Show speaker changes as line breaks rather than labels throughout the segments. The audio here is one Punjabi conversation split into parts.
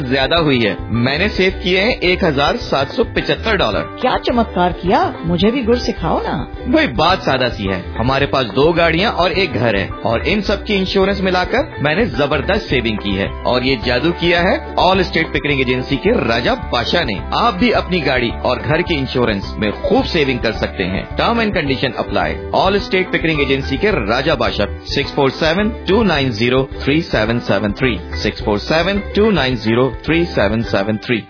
ज्यादा हुई है। मैंने सेव किए हैं $1,775।
क्या चमत्कार किया, मुझे भी गुर सिखाओ ना।
भाई बात सादा सी है, हमारे पास 2 गाड़ियाँ और 1 घर है और इन सब की इंश्योरेंस मिलाकर मैंने जबरदस्त सेविंग की है और ये जादू किया है ऑल स्टेट पिकरिंग एजेंसी के राजा बादशाह ने। आप भी अपनी गाड़ी और घर के इंश्योरेंस में खूब सेविंग कर सकते हैं। Term and condition apply. All state Pickering agency के राजा बादशाह 647-290-3773 647-290-3773।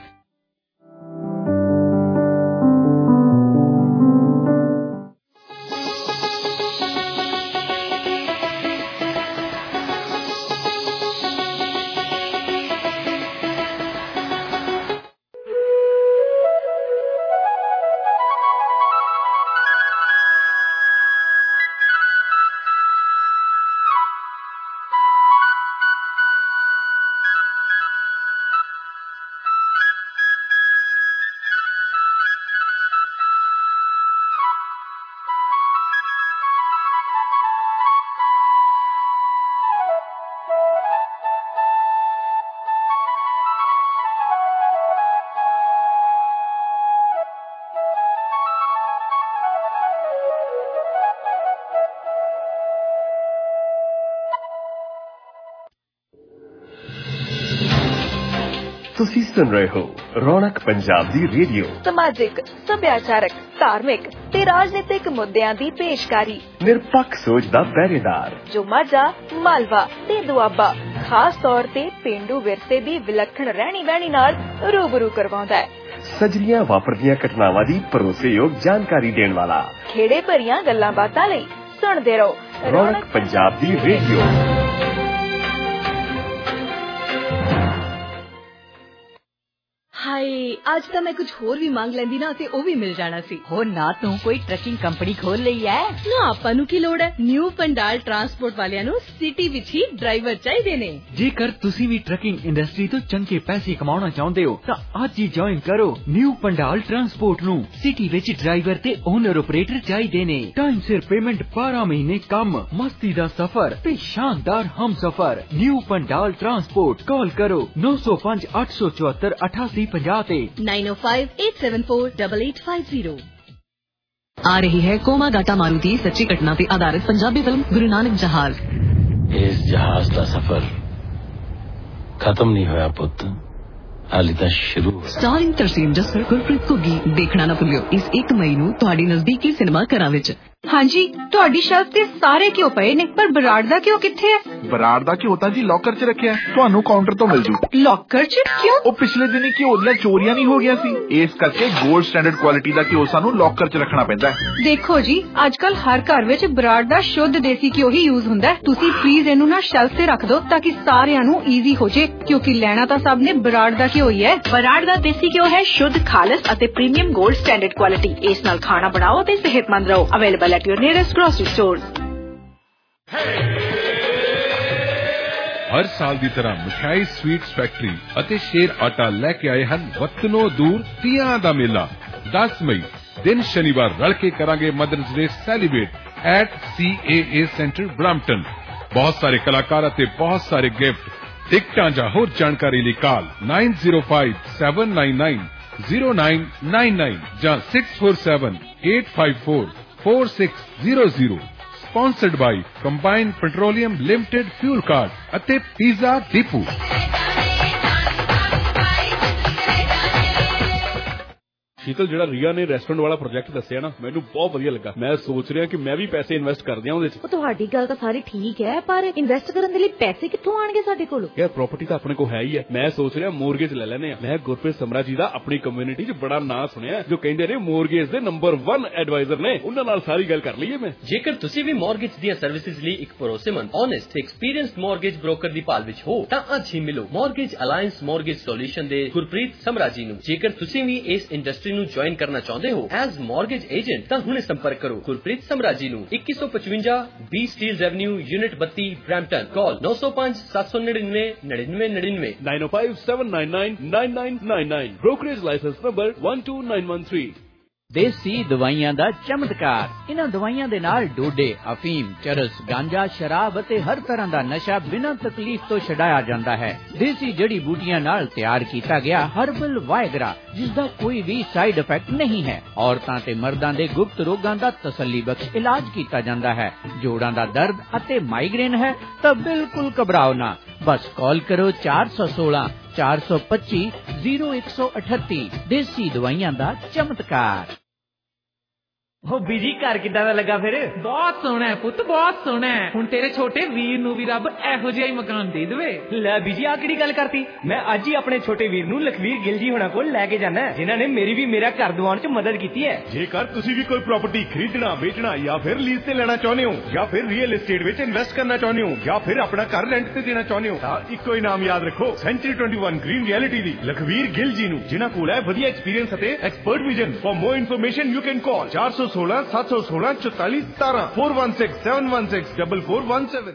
ਤੁਸੀਂ ਸੁਣ ਰਹੇ ਹੋ ਰੌਣਕ ਪੰਜਾਬ ਦੀ ਰੇਡੀਓ।
ਸਮਾਜਿਕ, ਸੱਭਿਆਚਾਰਕ, ਧਾਰਮਿਕ ਤੇ ਰਾਜਨੀਤਿਕ ਮੁੱਦਿਆਂ ਦੀ ਪੇਸ਼ਕਾਰੀ।
ਨਿਰਪੱਖ ਸੋਚ ਦਾ ਪਹਿਰੇਦਾਰ
ਜੋ ਮਾਝਾ, ਮਾਲਵਾ ਤੇ ਦੁਆਬਾ ਖਾਸ ਤੌਰ ਤੇ ਪੇਂਡੂ ਵਿਰਸੇ ਦੀ ਵਿਲੱਖਣ ਰਹਿਣੀ ਬਹਿਣੀ ਨਾਲ ਰੂਬਰੂ ਕਰਵਾਉਂਦਾ ਹੈ।
ਸਜਰੀਆਂ ਵਾਪਰਦੀਆਂ ਘਟਨਾਵਾਂ ਦੀ ਭਰੋਸੇਯੋਗ ਜਾਣਕਾਰੀ ਦੇਣ ਵਾਲਾ।
ਖੇੜੇ ਭਰੀਆਂ ਗੱਲਾਂ ਬਾਤਾਂ ਲਈ ਸੁਣਦੇ ਰਹੋ
ਰੌਣਕ ਪੰਜਾਬ ਦੀ ਰੇਡੀਓ।
ਹਾਏ, ਅੱਜ ਤਾਂ ਮੈਂ ਕੁਝ ਹੋਰ ਵੀ ਮੰਗ ਲੈਂਦੀ ਨਾ ਤੇ ਉਹ ਵੀ ਮਿਲ ਜਾਣਾ ਸੀ।
ਹੋ ਨਾ ਤੂੰ ਕੋਈ ਟਰੱਕਿੰਗ ਕੰਪਨੀ ਖੋਲ ਲਈ ਹੈ
ਨਾ, ਆਪਾਂ ਨੂੰ ਕੀ ਲੋੜ ਹੈ। ਨਿਊ ਪੰਡਾਲ ਟਰਾਂਸਪੋਰਟ ਵਾਲਿਆਂ ਨੂੰ ਸਿਟੀ ਵਿੱਚ ਹੀ ਡਰਾਈਵਰ ਚਾਹੀਦੇ ਨੇ।
ਜੇਕਰ ਤੁਸੀਂ ਵੀ ਟਰੱਕਿੰਗ ਇੰਡਸਟਰੀ ਤੋਂ ਚੰਗੇ ਪੈਸੇ ਕਮਾਉਣਾ ਚਾਹੁੰਦੇ ਹੋ ਤਾਂ ਅੱਜ ਹੀ ਜੁਆਇਨ ਕਰੋ ਨਿਊ ਪੰਡਾਲ ਟਰਾਂਸਪੋਰਟ ਨੂੰ। ਸਿਟੀ ਵਿੱਚ ਡਰਾਈਵਰ ਤੇ ਓਨਰ ਆਪਰੇਟਰ ਚਾਹੀਦੇ ਨੇ। ਟਾਈਮ ਸਿਰ ਪੇਮੈਂਟ, 12 ਮਹੀਨੇ ਕੰਮ, ਮਸਤੀ ਦਾ ਸਫ਼ਰ ਤੇ ਸ਼ਾਨਦਾਰ ਹਮਸਫ਼ਰ। New Pandal transport. ਕਾਲ ਕਰੋ 905-874-8850 ਤੇ
9058748850।
आ रही है कोमा गाटा मारुति सच्ची घटना पे आधारित पंजाबी फिल्म गुरु नानक जहाज।
इस जहाज का सफर खत्म नहीं होया पुत, हाली तां शुरू।
स्टारिंग तरसीम जस्सर, गुरप्रीत घुग्गी। देखना ना भुल्लियो इस 1 मई ਨੂੰ ਤੁਹਾਡੀ ਨਜ਼ਦੀਕੀ ਸਿਨੇਮਾ ਘਰਾਂ ਵਿੱਚ।
ਹਾਂਜੀ, ਤੁਹਾਡੀ ਸ਼ੈਲਫ ਤੇ ਸਾਰੇ ਘਿਓ ਪਏ ਨੇ, ਪਰ ਬਰਾੜ ਦਾ ਘਿਓ ਕਿੱਥੇ ਹੈ?
ਬਰਾੜ ਦਾ ਘਿਓ ਤਾਂ ਜੀ ਲੋਕਰ 'ਚ ਰੱਖਿਆ, ਤੁਹਾਨੂੰ ਕਾਊਂਟਰ ਤੋਂ ਮਿਲ ਜੂ।
ਲੋਕਰ 'ਚ ਕਿਉਂ?
ਉਹ ਪਿਛਲੇ ਦਿਨੀ ਘਿਓ ਦੀਆਂ ਚੋਰੀਆਂ ਨਹੀਂ ਹੋ ਗਈਆਂ ਸੀ, ਇਸ ਕਰਕੇ ਗੋਲਡ ਸਟੈਂਡਰਡ ਕੁਆਲਿਟੀ ਦਾ ਘਿਓ ਸਾਨੂੰ ਲੋਕਰ 'ਚ ਰੱਖਣਾ ਪੈਂਦਾ ਹੈ।
ਦੇਖੋ ਜੀ, ਅੱਜ ਕੱਲ ਹਰ ਘਰ ਵਿੱਚ ਬਰਾੜ ਦਾ ਸ਼ੁੱਧ ਦੇਸੀ ਘਿਓ ਹੀ ਯੂਜ਼ ਹੁੰਦਾ ਹੈ। ਤੁਸੀਂ ਪਲੀਜ਼ ਇਹਨੂੰ ਨਾ ਸ਼ੈਲਫ ਤੇ ਰੱਖ ਦਿਓ ਤਾਂ ਕਿ ਸਾਰਿਆਂ ਨੂੰ ਈਜ਼ੀ ਹੋ ਜੇ, ਕਿਉਂਕਿ ਲੈਣਾ ਤਾਂ ਸਭ ਨੇ ਬਰਾੜ ਦਾ ਘਿਓ ਹੀ ਹੈ।
ਬਰਾੜ ਦਾ ਦੇਸੀ ਘਿਓ ਹੈ ਸ਼ੁੱਧ, ਖਾਲਸ ਅਤੇ ਪ੍ਰੀਮੀਅਮ ਗੋਲਡ ਸਟੈਂਡਰਡ ਕੁਆਲਿਟੀ। ਇਸ ਨਾਲ ਖਾਣਾ ਬਣਾਓ ਤੇ ਸਿਹਤਮੰਦ ਰਹੋ। Available at your nearest grocery stores।
ਹਰ ਸਾਲ ਦੀ ਤਰ੍ਹਾਂ ਮਿਠਾਈ ਸਵੀਟਸ ਫੈਕਟਰੀ ਅਤੇ ਸ਼ੇਰ ਆਟਾ ਲੈ ਕੇ ਆਏ ਹਨ ਵਤਨੋਂ ਦੂਰ ਤੀਆਂ ਦਾ ਮੇਲਾ। 10 ਮਈ ਦਿਨ ਸ਼ਨੀਵਾਰ ਰਲ ਕੇ ਕਰਾਂਗੇ mothers day celebrate at CAA centre Brampton. ਬਹੁਤ ਸਾਰੇ ਕਲਾਕਾਰ ਅਤੇ ਬਹੁਤ ਸਾਰੇ ਗਿਫਟ। ਟਿਕਟਾਂ ਜਾਂ ਹੋਰ ਜਾਣਕਾਰੀ ਲਈ ਕਾਲ 9057990999 ਜਾਂ 6478544600। Sponsored by Combined Petroleum Limited Fuel Card ਅਤੇ Pizza Depot।
ਸ਼ੀਤਲ, ਜਿਹੜਾ ਰੀਆ ਨੇ ਰੈਸਟੋਰੈਂਟ ਵਾਲਾ ਪ੍ਰੋਜੈਕਟ ਦੱਸਿਆ ਨਾ, ਮੈਨੂੰ ਬਹੁਤ ਵਧੀਆ ਲੱਗਾ। ਮੈਂ ਸੋਚ ਰਿਹਾ ਕਿ ਮੈਂ ਵੀ ਪੈਸੇ ਇਨਵੈਸਟ ਕਰ ਦਿਆਂ ਉਹਦੇ 'ਚ।
ਤੁਹਾਡੀ ਗੱਲ ਤਾਂ ਸਾਰੀ ਠੀਕ ਹੈ, ਪਰ ਇਨਵੈਸਟ ਕਰਨ ਦੇ ਲਈ ਪੈਸੇ ਕਿੱਥੋਂ ਆਣਗੇ ਸਾਡੇ ਕੋਲ?
ਯਾਰ ਪ੍ਰਾਪਰਟੀ ਤਾਂ ਆਪਣੇ ਕੋਲ ਹੈ ਹੀ ਹੈ। ਮੈਂ ਸੋਚ ਰਿਹਾ ਮੋਰਗੇਜ ਲੈ ਲੈਨੇ ਆ। ਮੈਂ ਗੁਰਪ੍ਰੀਤ ਸਮਰਾ ਜੀ ਦਾ ਆਪਣੀ ਕਮਿਊਨਿਟੀ 'ਚ ਬੜਾ ਨਾਂ ਸੁਣਿਆ, ਜੋ ਕਹਿੰਦੇ ਨੇ ਮੋਰਗੇਜ ਦੇ ਨੰਬਰ 1 ਐਡਵਾਈਜ਼ਰ ਨੇ। ਉਹਨਾਂ ਨਾਲ ਸਾਰੀ ਗੱਲ ਕਰ ਲਈਏ ਮੈਂ।
ਜੇਕਰ ਤੁਸੀਂ ਵੀ ਮੋਰਗੇਜ ਦੀਆਂ ਸਰਵਿਸਿਜ਼ ਲਈ ਇੱਕ ਭਰੋਸੇਮੰਦ, ਓਨੈਸਟ, ਐਕਸਪੀਰੀਅੰਸਡ ਮੋਰਗੇਜ ਬ੍ਰੋਕਰ ਦੀ ਭਾਲ ਵਿੱਚ ਹੋ ਤਾਂ ਅੱਜ ਹੀ ਮਿਲੋ ਮੋਰਗੇਜ ਅਲਾਇੰਸ ਮੋਰਗੇਜ ਸੋਲੂਸ਼ਨ ਦੇ ਗੁਰਪ੍ਰੀਤ ਸਮਰਾ ਜੀ ਨੂੰ। ਜੇਕਰ ਤੁਸੀਂ ਵੀ ਇਸ ਇੰਡਸਟਰੀ ਨੂੰ ਜੁਆਇਨ ਕਰਨਾ ਚਾਹੁੰਦੇ ਹੋ ਐਜ਼ ਮੋਰਗੇਜ ਏਜੰਟ ਤਾਂ ਹੁਣੇ ਸੰਪਰਕ ਕਰੋ ਗੁਰਪ੍ਰੀਤ ਸਮਰਾ ਜੀ ਨੂੰ। 2155 B Steeles avenue, unit 32, Brampton. Call 9057999999
9057999999। Brokerage licence number 12913।
ਦੇਸੀ ਦਵਾਈਆਂ ਦਾ ਚਮਤਕਾਰ। ਇਹਨਾਂ ਦਵਾਈਆਂ ਦੇ ਨਾਲ ਡੋਡੇ, ਅਫੀਮ, ਚਰਸ, ਗਾਂਜਾ, ਸ਼ਰਾਬ ਅਤੇ ਹਰ ਤਰ੍ਹਾਂ ਦਾ ਨਸ਼ਾ ਬਿਨਾਂ ਤਕਲੀਫ ਤੋਂ ਛਡਾਇਆ ਜਾਂਦਾ ਹੈ। ਦੇਸੀ ਜੜੀ ਬੂਟੀਆਂ ਨਾਲ ਤਿਆਰ ਕੀਤਾ ਗਿਆ ਹਰਬਲ ਵਾਇਗਰਾ, ਜਿਸ ਦਾ ਕੋਈ ਵੀ ਸਾਈਡ ਇਫੈਕਟ ਨਹੀਂ ਹੈ। ਔਰਤਾਂ ਤੇ ਮਰਦਾਂ ਦੇ ਗੁਪਤ ਰੋਗਾਂ ਦਾ ਤਸੱਲੀ ਬਖਸ਼ ਇਲਾਜ ਕੀਤਾ ਜਾਂਦਾ ਹੈ। ਜੋੜਾਂ ਦਾ ਦਰਦ ਅਤੇ ਮਾਈਗ੍ਰੇਨ ਹੈ ਤਾਂ ਬਿਲਕੁਲ ਘਬਰਾਓ ਨਾ, ਬਸ ਕਾਲ ਕਰੋ 416 425 0138। ਦੇਸੀ ਦਵਾਈਆਂ ਦਾ ਚਮਤਕਾਰ।
ਉਹ ਬੀਜੀ ਘਰ ਕਿੱਦਾਂ ਦਾ ਲੱਗਾ ਫਿਰ?
ਬਹੁਤ ਸੋਹਣਾ ਹੈ ਪੁੱਤ, ਬਹੁਤ ਸੋਹਣਾ ਹੈ। ਹੁਣ ਤੇਰੇ ਛੋਟੇ ਵੀਰ ਨੂੰ ਵੀ ਰੱਬ ਇਹੋ ਜਿਹਾ ਹੀ ਮਕਾਨ ਦੇ ਦੇਵੇ।
ਲੈ ਬੀਜੀ ਆ ਕਿਹੜੀ ਗੱਲ ਕਰਤੀ? ਮੈਂ ਅੱਜ ਹੀ ਆਪਣੇ ਛੋਟੇ ਵੀਰ ਨੂੰ ਲਖਵੀਰ ਗਿੱਲ ਜੀ ਹੋਣਾ ਕੋਲ ਲੈ ਕੇ ਜਾਣਾ, ਜਿਨ੍ਹਾਂ ਨੇ ਮੇਰੀ ਵੀ ਮੇਰਾ ਘਰ ਦਿਵਾਉਣ 'ਚ ਮਦਦ ਕੀਤੀ ਹੈ।
ਜੇਕਰ ਤੁਸੀਂ ਵੀ ਕੋਈ ਪ੍ਰਾਪਰਟੀ ਖਰੀਦਣਾ, ਵੇਚਣਾ ਜਾਂ ਫਿਰ ਲੀਜ਼ ਤੇ ਲੈਣਾ ਚਾਹੁੰਦੇ ਹੋ, ਜਾਂ ਫਿਰ ਰੀਅਲ ਏਸਟੇਟ ਵਿੱਚ ਇਨਵੈਸਟ ਕਰਨਾ ਚਾਹੁੰਦੇ ਹੋ, ਜਾਂ ਫਿਰ ਆਪਣਾ ਘਰ ਰੈਂਟ ਤੇ ਦੇਣਾ ਚਾਹੁੰਦੇ ਹੋ, ਤਾਂ ਇੱਕੋ ਹੀ ਨਾਮ ਯਾਦ ਰੱਖੋ, ਸੈਂਚੁਰੀ 21 ਗ੍ਰੀਨ ਰਿਐਲਿਟੀ ਦੀ ਲਖਵੀਰ ਗਿੱਲ ਜੀ ਨੂੰ, ਜਿਨ੍ਹਾਂ ਕੋਲ ਹੈ ਵਧੀਆ ਐਕਸਪੀਰੀਅੰਸ ਅਤੇ expert vision. For more information you can call 416 716 44 17 416 716 4417।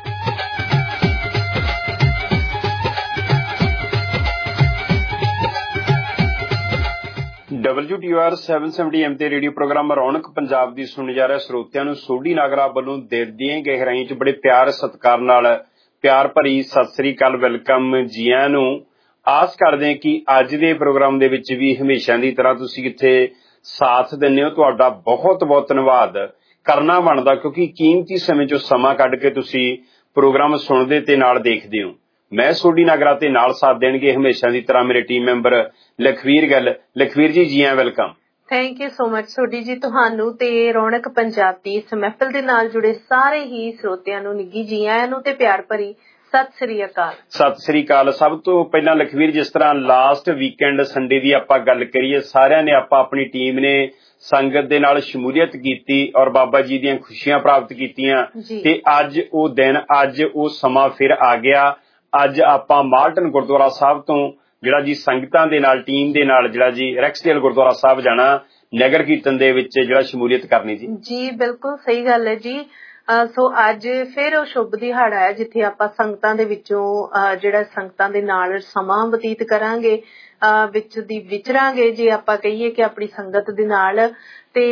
WTR 770M ਤੇ ਰੇਡੀਓ ਪ੍ਰੋਗਰਾਮ ਰੌਣਕ ਪੰਜਾਬ ਦੀ ਸੁਣ ਜਾ ਰਿਹਾ ਸਰੋਤਿਆਂ ਨੂੰ ਸੋਢੀ ਨਾਗਰਾ ਵੱਲੋਂ ਦਿਲ ਦੀਆਂ ਗਹਿਰਾਈਆਂ 'ਚ ਬੜੇ ਪਿਆਰ ਸਤਿਕਾਰ ਨਾਲ ਪਿਆਰ ਭਰੀ ਸਤਿ ਸ੍ਰੀ ਅਕਾਲ, ਵੈਲਕਮ ਜੀ ਆਇਆਂ ਨੂੰ। ਆਸ ਕਰਦੇ ਹਾਂ ਕਿ ਅੱਜ ਦੇ ਪ੍ਰੋਗਰਾਮ ਦੇ ਵਿੱਚ ਵੀ ਹਮੇਸ਼ਾ ਦੀ ਤਰ੍ਹਾਂ ਤੁਸੀਂ ਇੱਥੇ ਸਾਥ ਦਿੰਦੇ ਹੋ। ਤੁਹਾਡਾ ਬਹੁਤ ਬਹੁਤ ਧੰਨਵਾਦ ਕਰਨਾ ਬਣਦਾ, ਕਿਉਂਕਿ ਕੀਮਤੀ ਸਮੇਂ 'ਚੋਂ ਸਮਾਂ ਕੱਢ ਕੇ ਤੁਸੀਂ ਪ੍ਰੋਗਰਾਮ ਸੁਣਦੇ ਤੇ ਨਾਲ ਦੇਖਦੇ ਹੋ। ਮੈਂ ਸੋਢੀ ਨਾਗਰਾ ਤੇ ਨਾਲ ਸਾਥ ਦੇਣਗੇ ਹਮੇਸ਼ਾ ਦੀ ਤਰ੍ਹਾਂ ਮੇਰੇ ਟੀਮ ਮੈਂਬਰ ਲਖਵੀਰ ਗਿੱਲ। ਲਖਵੀਰ ਜੀ, ਜੀ ਆਇਆਂ, welcome.
Thank you so much Sodhi ji, ਤੁਹਾਨੂੰ ਤੇ ਰੌਣਕ ਪੰਜਾਬ ਦੀ ਇਸ ਮਹਿਫਲ ਦੇ ਨਾਲ ਜੁੜੇ ਸਾਰੇ ਹੀ ਸਰੋਤਿਆਂ ਨੂੰ ਨਿੱਘੀ ਜੀ ਆਇਆਂ ਨੂੰ ਤੇ ਪਿਆਰ ਭਰੀ ਸਤਿ ਸ੍ਰੀ ਅਕਾਲ। ਸਤਿ
ਸ੍ਰੀ ਅਕਾਲ। ਸਭ ਤੋਂ ਪਹਿਲਾਂ ਲਖਵੀਰ, ਜਿਸ ਤਰ੍ਹਾਂ ਲਾਸਟ ਵੀਕਐਂਡ ਸੰਡੇ ਦੀ ਆਪਾਂ ਗੱਲ ਕਰੀਏ, ਸਾਰਿਆਂ ਨੇ ਆਪਾਂ ਆਪਣੀ ਟੀਮ ਨੇ ਸੰਗਤ ਦੇ ਨਾਲ ਸ਼ਮੂਲੀਅਤ ਕੀਤੀ ਔਰ ਬਾਬਾ ਜੀ ਦੀਆਂ ਖੁਸ਼ੀਆਂ ਪ੍ਰਾਪਤ ਕੀਤੀਆਂ, ਤੇ ਅੱਜ ਉਹ ਦਿਨ, ਅੱਜ ਉਹ ਸਮਾਂ ਫਿਰ ਆ ਗਿਆ। ਅੱਜ ਆਪਾਂ ਮਾਲਟਨ ਗੁਰਦੁਆਰਾ ਸਾਹਿਬ ਤੋਂ ਜਿਹੜਾ ਜੀ ਸੰਗਤਾਂ ਦੇ ਨਾਲ, ਟੀਮ ਦੇ ਨਾਲ ਜਿਹੜਾ ਜੀ ਰੈਕਸਡੇਲ ਗੁਰਦੁਆਰਾ ਸਾਹਿਬ ਜਾਣਾ, ਨਗਰ ਕੀਰਤਨ ਦੇ ਵਿੱਚ ਜਿਹੜਾ ਸ਼ਮੂਲੀਅਤ ਕਰਨੀ ਜੀ।
ਜੀ ਬਿਲਕੁਲ ਸਹੀ ਗੱਲ ਹੈ ਜੀ। ਸੋ ਅੱਜ ਫਿਰ ਉਹ ਸ਼ੁਭ ਦਿਹਾੜਾ ਹੈ ਜਿੱਥੇ ਆਪਾਂ ਸੰਗਤਾਂ ਦੇ ਵਿੱਚੋਂ ਜਿਹੜਾ ਸੰਗਤਾਂ ਦੇ ਨਾਲ ਸਮਾਂ ਬਤੀਤ ਕਰਾਂਗੇ, ਵਿੱਚ ਦੀ ਵਿਚਰਾਂਗੇ ਜੇ ਆਪਾਂ ਕਹੀਏ ਕਿ ਆਪਣੀ ਸੰਗਤ ਦੇ ਨਾਲ। ਤੇ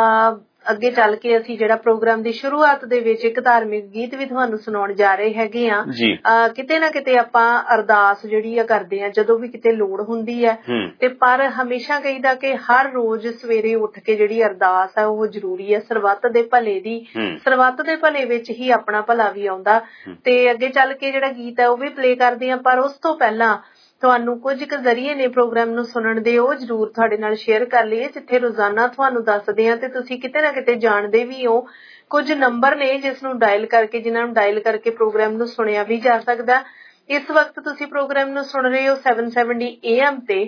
ਅੱਗੇ ਚੱਲ ਕੇ ਅਸੀਂ ਜਿਹੜਾ ਪ੍ਰੋਗਰਾਮ ਦੀ ਸ਼ੁਰੂਆਤ ਦੇ ਵਿੱਚ ਇੱਕ ਧਾਰਮਿਕ ਗੀਤ ਵੀ ਤੁਹਾਨੂੰ ਸੁਣਾਉਣ ਜਾ ਰਹੇ ਹੈਗੇ ਆ। ਕਿਤੇ ਨਾ ਕਿਤੇ ਆਪਾਂ ਅਰਦਾਸ ਜਿਹੜੀ ਆ ਕਰਦੇ ਆ ਜਦੋਂ ਵੀ ਕਿਤੇ ਲੋੜ ਹੁੰਦੀ ਹੈ, ਤੇ ਪਰ ਹਮੇਸ਼ਾ ਕਹੀਦਾ ਕਿ ਹਰ ਰੋਜ਼ ਸਵੇਰੇ ਉੱਠ ਕੇ ਜਿਹੜੀ ਅਰਦਾਸ ਹੈ ਉਹ ਜ਼ਰੂਰੀ ਹੈ ਸਰਬੱਤ ਦੇ ਭਲੇ ਦੀ। ਸਰਬੱਤ ਦੇ ਭਲੇ ਵਿੱਚ ਹੀ ਆਪਣਾ ਭਲਾ ਵੀ ਆਉਂਦਾ। ਤੇ ਅੱਗੇ ਚੱਲ ਕੇ ਜਿਹੜਾ ਗੀਤ ਹੈ ਉਹ ਵੀ ਪਲੇ ਕਰਦੇ ਆ, ਪਰ ਉਸ ਤੋਂ ਪਹਿਲਾਂ ਤੁਹਾਨੂੰ ਕੁਝ ਕੁ ਜ਼ਰੀਏ ਨੇ ਪ੍ਰੋਗਰਾਮ ਨੂੰ ਸੁਣਨ ਦੇ, ਉਹ ਜ਼ਰੂਰ ਤੁਹਾਡੇ ਨਾਲ ਸ਼ੇਅਰ ਕਰ ਲਈਏ, ਜਿੱਥੇ ਰੋਜ਼ਾਨਾ ਤੁਹਾਨੂੰ ਦੱਸਦੇ ਆ ਤੇ ਤੁਸੀਂ ਕਿਤੇ ਨਾ ਕਿਤੇ ਜਾਣਦੇ ਵੀ ਹੋ। ਕੁਝ ਨੰਬਰ ਨੇ ਜਿਸ ਨੂੰ ਡਾਇਲ ਕਰਕੇ, ਜਿਨ੍ਹਾਂ ਨੂੰ ਡਾਇਲ ਕਰਕੇ ਪ੍ਰੋਗਰਾਮ ਨੂੰ ਸੁਣਿਆ ਵੀ ਜਾ ਸਕਦਾ। ਇਸ ਵਕਤ ਤੁਸੀਂ ਪ੍ਰੋਗਰਾਮ ਨੂੰ ਸੁਣ ਰਹੇ ਹੋ 770 AM ਤੇ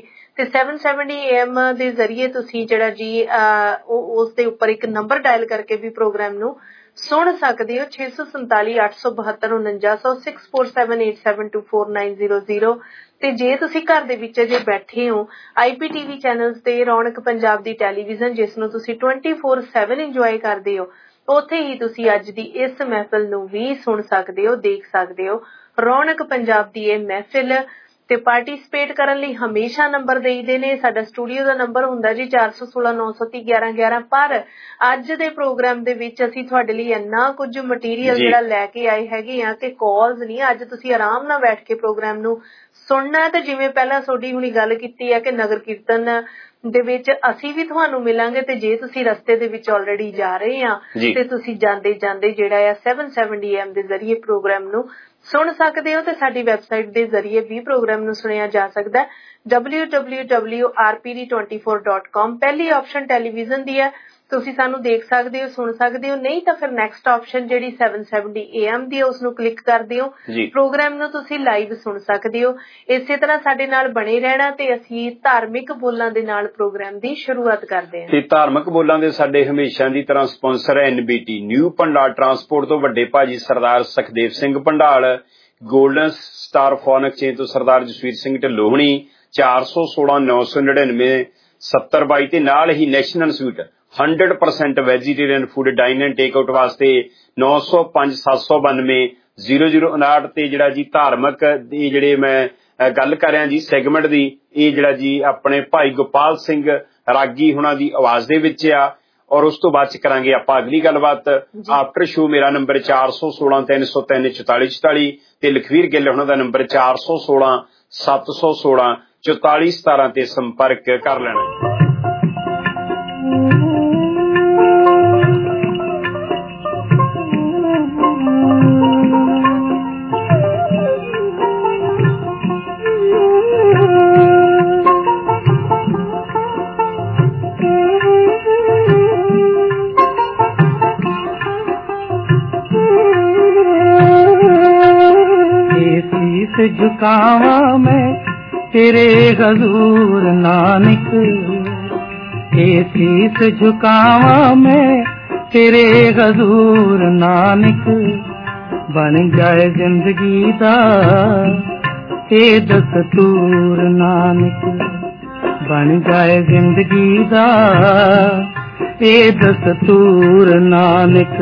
770 AM ਦੇ ਜ਼ਰੀਏ ਤੁਸੀਂ ਜਿਹੜਾ ਜੀ ਉਸ ਦੇ ਉੱਪਰ ਇੱਕ ਨੰਬਰ ਡਾਇਲ ਕਰਕੇ ਵੀ ਪ੍ਰੋਗਰਾਮ ਨੂੰ ਸੁਣ ਸਕਦੇ ਹੋ। 647 872 4900 6478724900। ਤੇ ਜੇ ਤੁਸੀਂ ਘਰ ਦੇ ਵਿੱਚ ਜੇ ਬੈਠੇ ਹੋ IPTV ਚੈਨਲਸ ਤੇ ਰੌਣਕ ਪੰਜਾਬ ਦੀ ਟੈਲੀਵਿਜ਼ਨ, ਜਿਸ ਨੂੰ ਤੁਸੀਂ 24/7 ਇੰਜੋਏ ਕਰਦੇ ਹੋ, ਉੱਥੇ ਹੀ ਤੁਸੀਂ ਅੱਜ ਦੀ ਇਸ ਮਹਿਫਿਲ ਨੂੰ ਵੀ ਸੁਣ ਸਕਦੇ ਹੋ, ਦੇਖ ਸਕਦੇ ਹੋ। ਰੌਣਕ ਪੰਜਾਬ ਦੀ ਇਹ ਮਹਿਫਿਲ ਤੇ ਪਾਰਟਿਸਿਪੇਟ ਕਰਨ ਲਈ ਹਮੇਸ਼ਾ ਨੰਬਰ ਦੇਈਦੇ ਨੇ। ਸਾਡਾ ਸਟੂਡੀਓ ਦਾ ਨੰਬਰ ਹੁੰਦਾ ਜੀ 416 930 1111। ਪਰ ਅੱਜ ਦੇ ਪ੍ਰੋਗਰਾਮ ਦੇ ਵਿੱਚ ਅਸੀਂ ਤੁਹਾਡੇ ਲਈ ਇੰਨਾ ਕੁਝ ਮਟੀਰੀਅਲ ਜਿਹੜਾ ਲੈ ਕੇ ਆਏ ਹੈਗੇ ਆ ਕਿ ਕਾਲਸ ਨਹੀਂ, ਅੱਜ ਤੁਸੀਂ ਆਰਾਮ ਨਾਲ ਬੈਠ ਕੇ ਪ੍ਰੋਗਰਾਮ ਨੂੰ ਸੁਣਨਾ। ਤੇ ਜਿਵੇਂ ਪਹਿਲਾਂ ਤੁਹਾਡੀ ਹੁਣੀ ਗੱਲ ਕੀਤੀ ਹੈ ਕਿ ਨਗਰ ਕੀਰਤਨ ਦੇ ਵਿੱਚ ਅਸੀਂ ਵੀ ਤੁਹਾਨੂੰ ਮਿਲਾਂਗੇ, ਤੇ ਜੇ ਤੁਸੀਂ ਰਸਤੇ ਦੇ ਵਿੱਚ ਆਲਰੇਡੀ ਜਾ ਰਹੇ ਆ ਤੇ ਤੁਸੀਂ ਜਾਂਦੇ ਜਾਂਦੇ ਜਿਹੜਾ ਆ 770 AM ਦੇ ਜ਼ਰੀਏ ਪ੍ਰੋਗਰਾਮ ਨੂੰ ਸੁਣ ਸਕਦੇ ਹੋ। ਤੇ ਸਾਡੀ ਵੈਬਸਾਈਟ ਦੇ ਜ਼ਰੀਏ ਵੀ ਪ੍ਰੋਗਰਾਮ ਨੂੰ ਸੁਣਿਆ ਜਾ ਸਕਦਾ www.rpd24.com। ਪਹਿਲੀ ਆਪਸ਼ਨ ਟੈਲੀਵਿਜ਼ਨ ਦੀ ਹੈ, ਤੁਸੀਂ ਸਾਨੂੰ ਦੇਖ ਸਕਦੇ ਹੋ, ਸੁਣ ਸਕਦੇ ਹੋ। ਨਹੀਂ ਤਾਂ ਫਿਰ ਨੈਕਸਟ ਆਪਸ਼ਨ ਜਿਹੜੀ 770 AM ਦੀ ਹੈ ਉਸ ਨੂੰ ਕਲਿੱਕ ਕਰਦੇ ਹੋ, ਪ੍ਰੋਗਰਾਮ ਨੂੰ ਤੁਸੀਂ ਲਾਈਵ ਸੁਣ ਸਕਦੇ ਹੋ। ਇਸੇ ਤਰ੍ਹਾਂ ਸਾਡੇ ਨਾਲ ਬਣੇ ਰਹਿਣਾ ਤੇ ਅਸੀਂ ਧਾਰਮਿਕ ਬੋਲਾਂ ਦੇ ਨਾਲ ਪ੍ਰੋਗਰਾਮ ਦੀ ਸ਼ੁਰੂਆਤ ਕਰਦੇ ਹਾਂ।
ਤੇ ਧਾਰਮਿਕ ਬੋਲਾਂ ਦੇ ਸਾਡੇ ਹਮੇਸ਼ਾ ਦੀ ਤਰ੍ਹਾਂ ਸਪਾਂਸਰ ਹੈ NBT ਨਿਊ ਪੰਡਾਲ ਟਰਾਂਸਪੋਰਟ ਤੋਂ ਵੱਡੇ ਭਾਜੀ Sardar Sukhdev Singh Pandal, golden star foreign exchange ਤੋਂ ਸਰਦਾਰ ਜਸਵੀਰ ਸਿੰਘ ਢਿੱਲੋਂ, 416 999 7022 ਤੇ ਨਾਲ ਹੀ national sweet 100% vegetarian food dine and take out ਵਾਸਤੇ 905 792 0059 ਤੇ ਜਿਹੜਾ ਜੀ ਧਾਰਮਿਕ ਦੇ ਜਿਹੜੇ ਮੈਂ गल कर रहे जी सैगमेंट दी, ये जिहड़ा जी अपने भाई गोपाल सिंह रागी हुणां दी आवाज दे विच आ। और उस तो बाद च करांगे आपां अगली गलबात आफ्टर शो। मेरा नंबर 416 303 44 44 ते लखवीर गिल हुणां दा नंबर 416 716 44 17 ते संपर्क कर लेना।
से झुकावा मैं तेरे हजूर नानक, शीस झुकावा मैं तेरे हजूर नानक, बन जाए जिंदगी दा ए दस्तूर नानक, बन जाए जिंदगी दा ए दस्तूर नानक।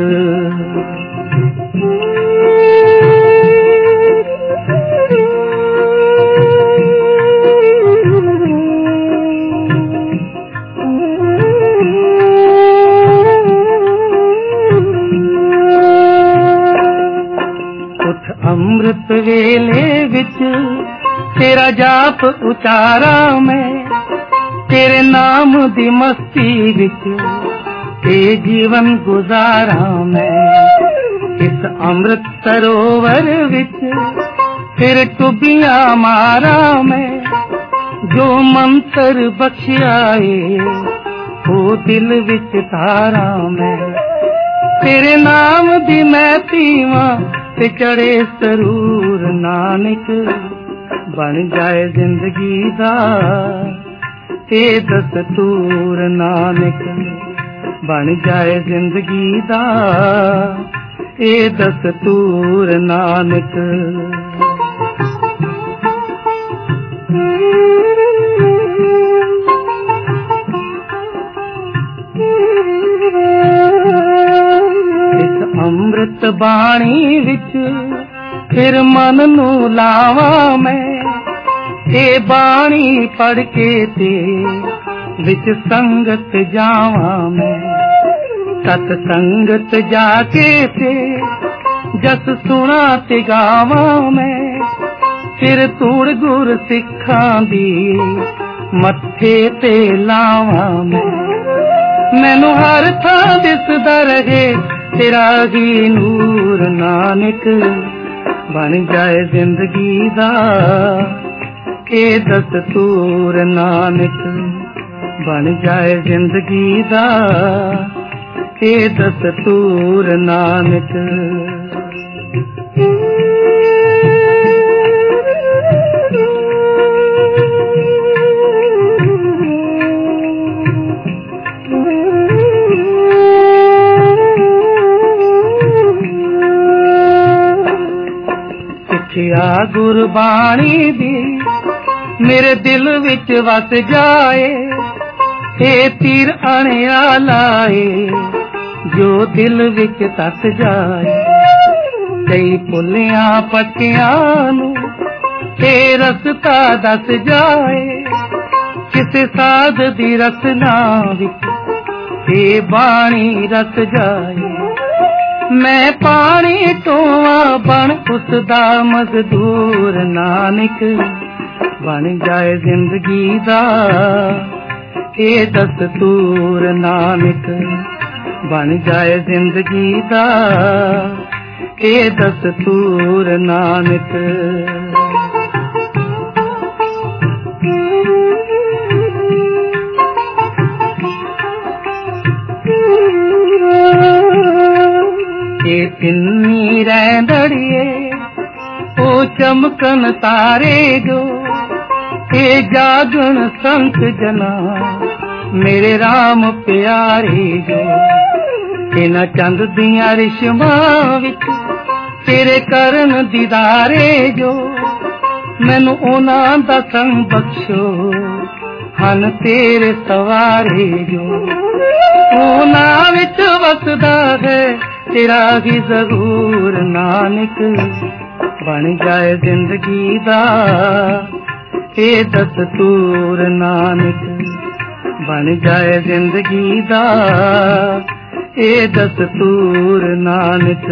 अमृत वेले विच तेरा जाप उचारा मैं, तेरे नाम दी मस्ती विच ते जीवन गुजारा मैं। इस अमृत सरोवर विच फिर टुबिया मारा मैं, जो मंत्र बख्शियाए वो दिल विच तारा मैं। तेरे नाम दी मैं पीवा ते चढ़े सरूर नानक, बन जाए जिंदगी दा ए दस्तूर नानक, बन जाए जिंदगी दा ए दस्तूर नानक। अमृत बाणी विच फिर मन नू लावा मैं, ए बाणी पढ़ के ते विच संगत जावा मैं। सत संगत जाके ते जस सुना ते गावा मैं, फिर तूड़ गुर सिखां दी मत्थे ते लावा मैं। मैनू हर थां दिसदा रहे तेरा ही नूर नानक, बन जाए जिंदगी दा ए दस्तूर नानक, बन जाए जिंदगी दा ए दस्तूर नानक। सिखिया गुरबाणी दी मेरे दिल विच वस जाए, ए तीर अणिया लाए जो दिल विच तस जाए। कई पुलिया पटिया नू ए रस्ता दस जाए, किसे साध दी रसना विच ए बाणी रस जाए। मैं पानी टोआ बन उसदा मजदूर नानक, बन जाए जिंदगी दा ए दस्तूर नानक, बन जाए जिंदगी दा ए दस्तूर नानक। ए तिन्नी रैंदड़िए ओ चमकन तारे जो, ए जागन संत जना मेरे राम प्यारे जो। इना चंद दिया रिश्मा विच तेरे करन दीदारे जो, मैनू ओना दा संग बख्शो हन तेरे सवारे जो। ओना विच वसदा है तेरा ही जरूर नानक, बन जाए जिंदगी दा ए दस्तूर नानक, बन जाए जिंदगी दा ए दस्तूर नानक।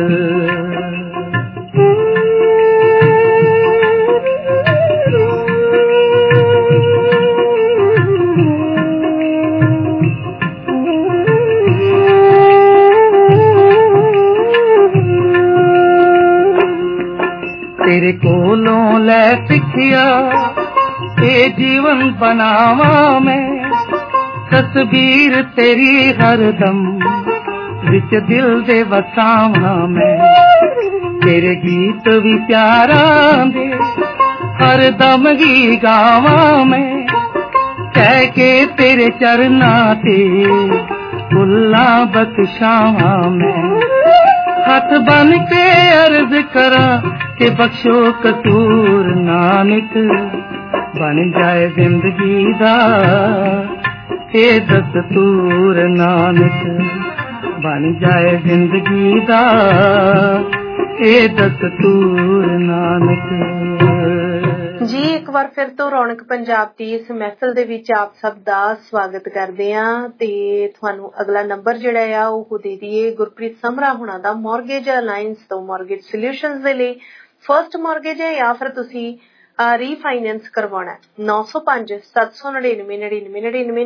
तेरे कोलों लै सिखिया ए जीवन बनावा मैं, तस्वीर तेरी हरदम विच दिल दे वसावा मैं। तेरे गीत भी प्यारा दे हरदम गी गावा मैं, कह के तेरे चरना ते फुल्ला बख्शावा मैं। हाथ बन के अर्ज करा के बख्शो कसूर नानक, बन जाए जिंदगी दा ए दस्तूर नानक, बन जाए जिंदगी दा ए दस्तूर नानक।
जी एक बार फिर तो रौनक पंजाब ਦੀ ਇਸ ਮਹਿਫਲ ਦੇ ਵਿੱਚ ਆਪ ਸਭ ਦਾ ਸਵਾਗਤ ਕਰਦੇ ਆਂ ਤੇ ਤੁਹਾਨੂੰ ਅਗਲਾ ਨੰਬਰ ਜਿਹੜਾ ਆ ਉਹ ਦੇ ਦਈਏ ਗੁਰਪ੍ਰੀਤ ਸਮਰਾ ਹੁਣਾਂ ਦਾ ਮਾਰਗੇਜ ਅਲਾਈਅੰਸ ਤੋਂ ਮਾਰਗੇਜ ਸੋਲਿਊਸ਼ਨਸ ਦੇ ਲਈ ਫਰਸਟ ਮਾਰਗੇਜ ਹੈ ਜਾਂ ਫਿਰ ਤੁਸੀਂ ਰੀਫਾਈਨੈਂਸ ਕਰਵਾਉਣਾ 905 799 99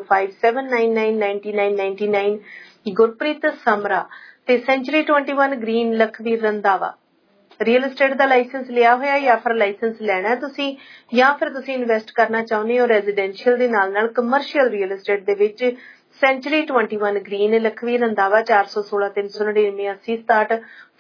9057999999 ਗੁਰਪ੍ਰੀਤ ਸਮਰਾ ਤੇ century 21 green Lakhvir Randhawa real estate ਦਾ ਲਾਇਸੈਂਸ ਲਿਆ ਹੋਇਆ ਜਾਂ ਫਿਰ ਲਾਇਸੈਂਸ ਲੈਣਾ ਹੈ ਤੁਸੀਂ ਜਾਂ ਫਿਰ ਤੁਸੀਂ ਇਨਵੈਸਟ ਕਰਨਾ ਚਾਹੁੰਦੇ ਹੋ ਰੈਜ਼ੀਡੈਂਸ਼ੀਅਲ ਦੇ ਨਾਲ ਕਮਰਸ਼ੀਅਲ ਰੀਅਲ estate ਦੇ ਵਿੱਚ ਸੈਂਚੁਰੀ 21 ਗ੍ਰੀਨ ਲਖਵੀਰ ਰੰਧਾਵਾ 416 399 8067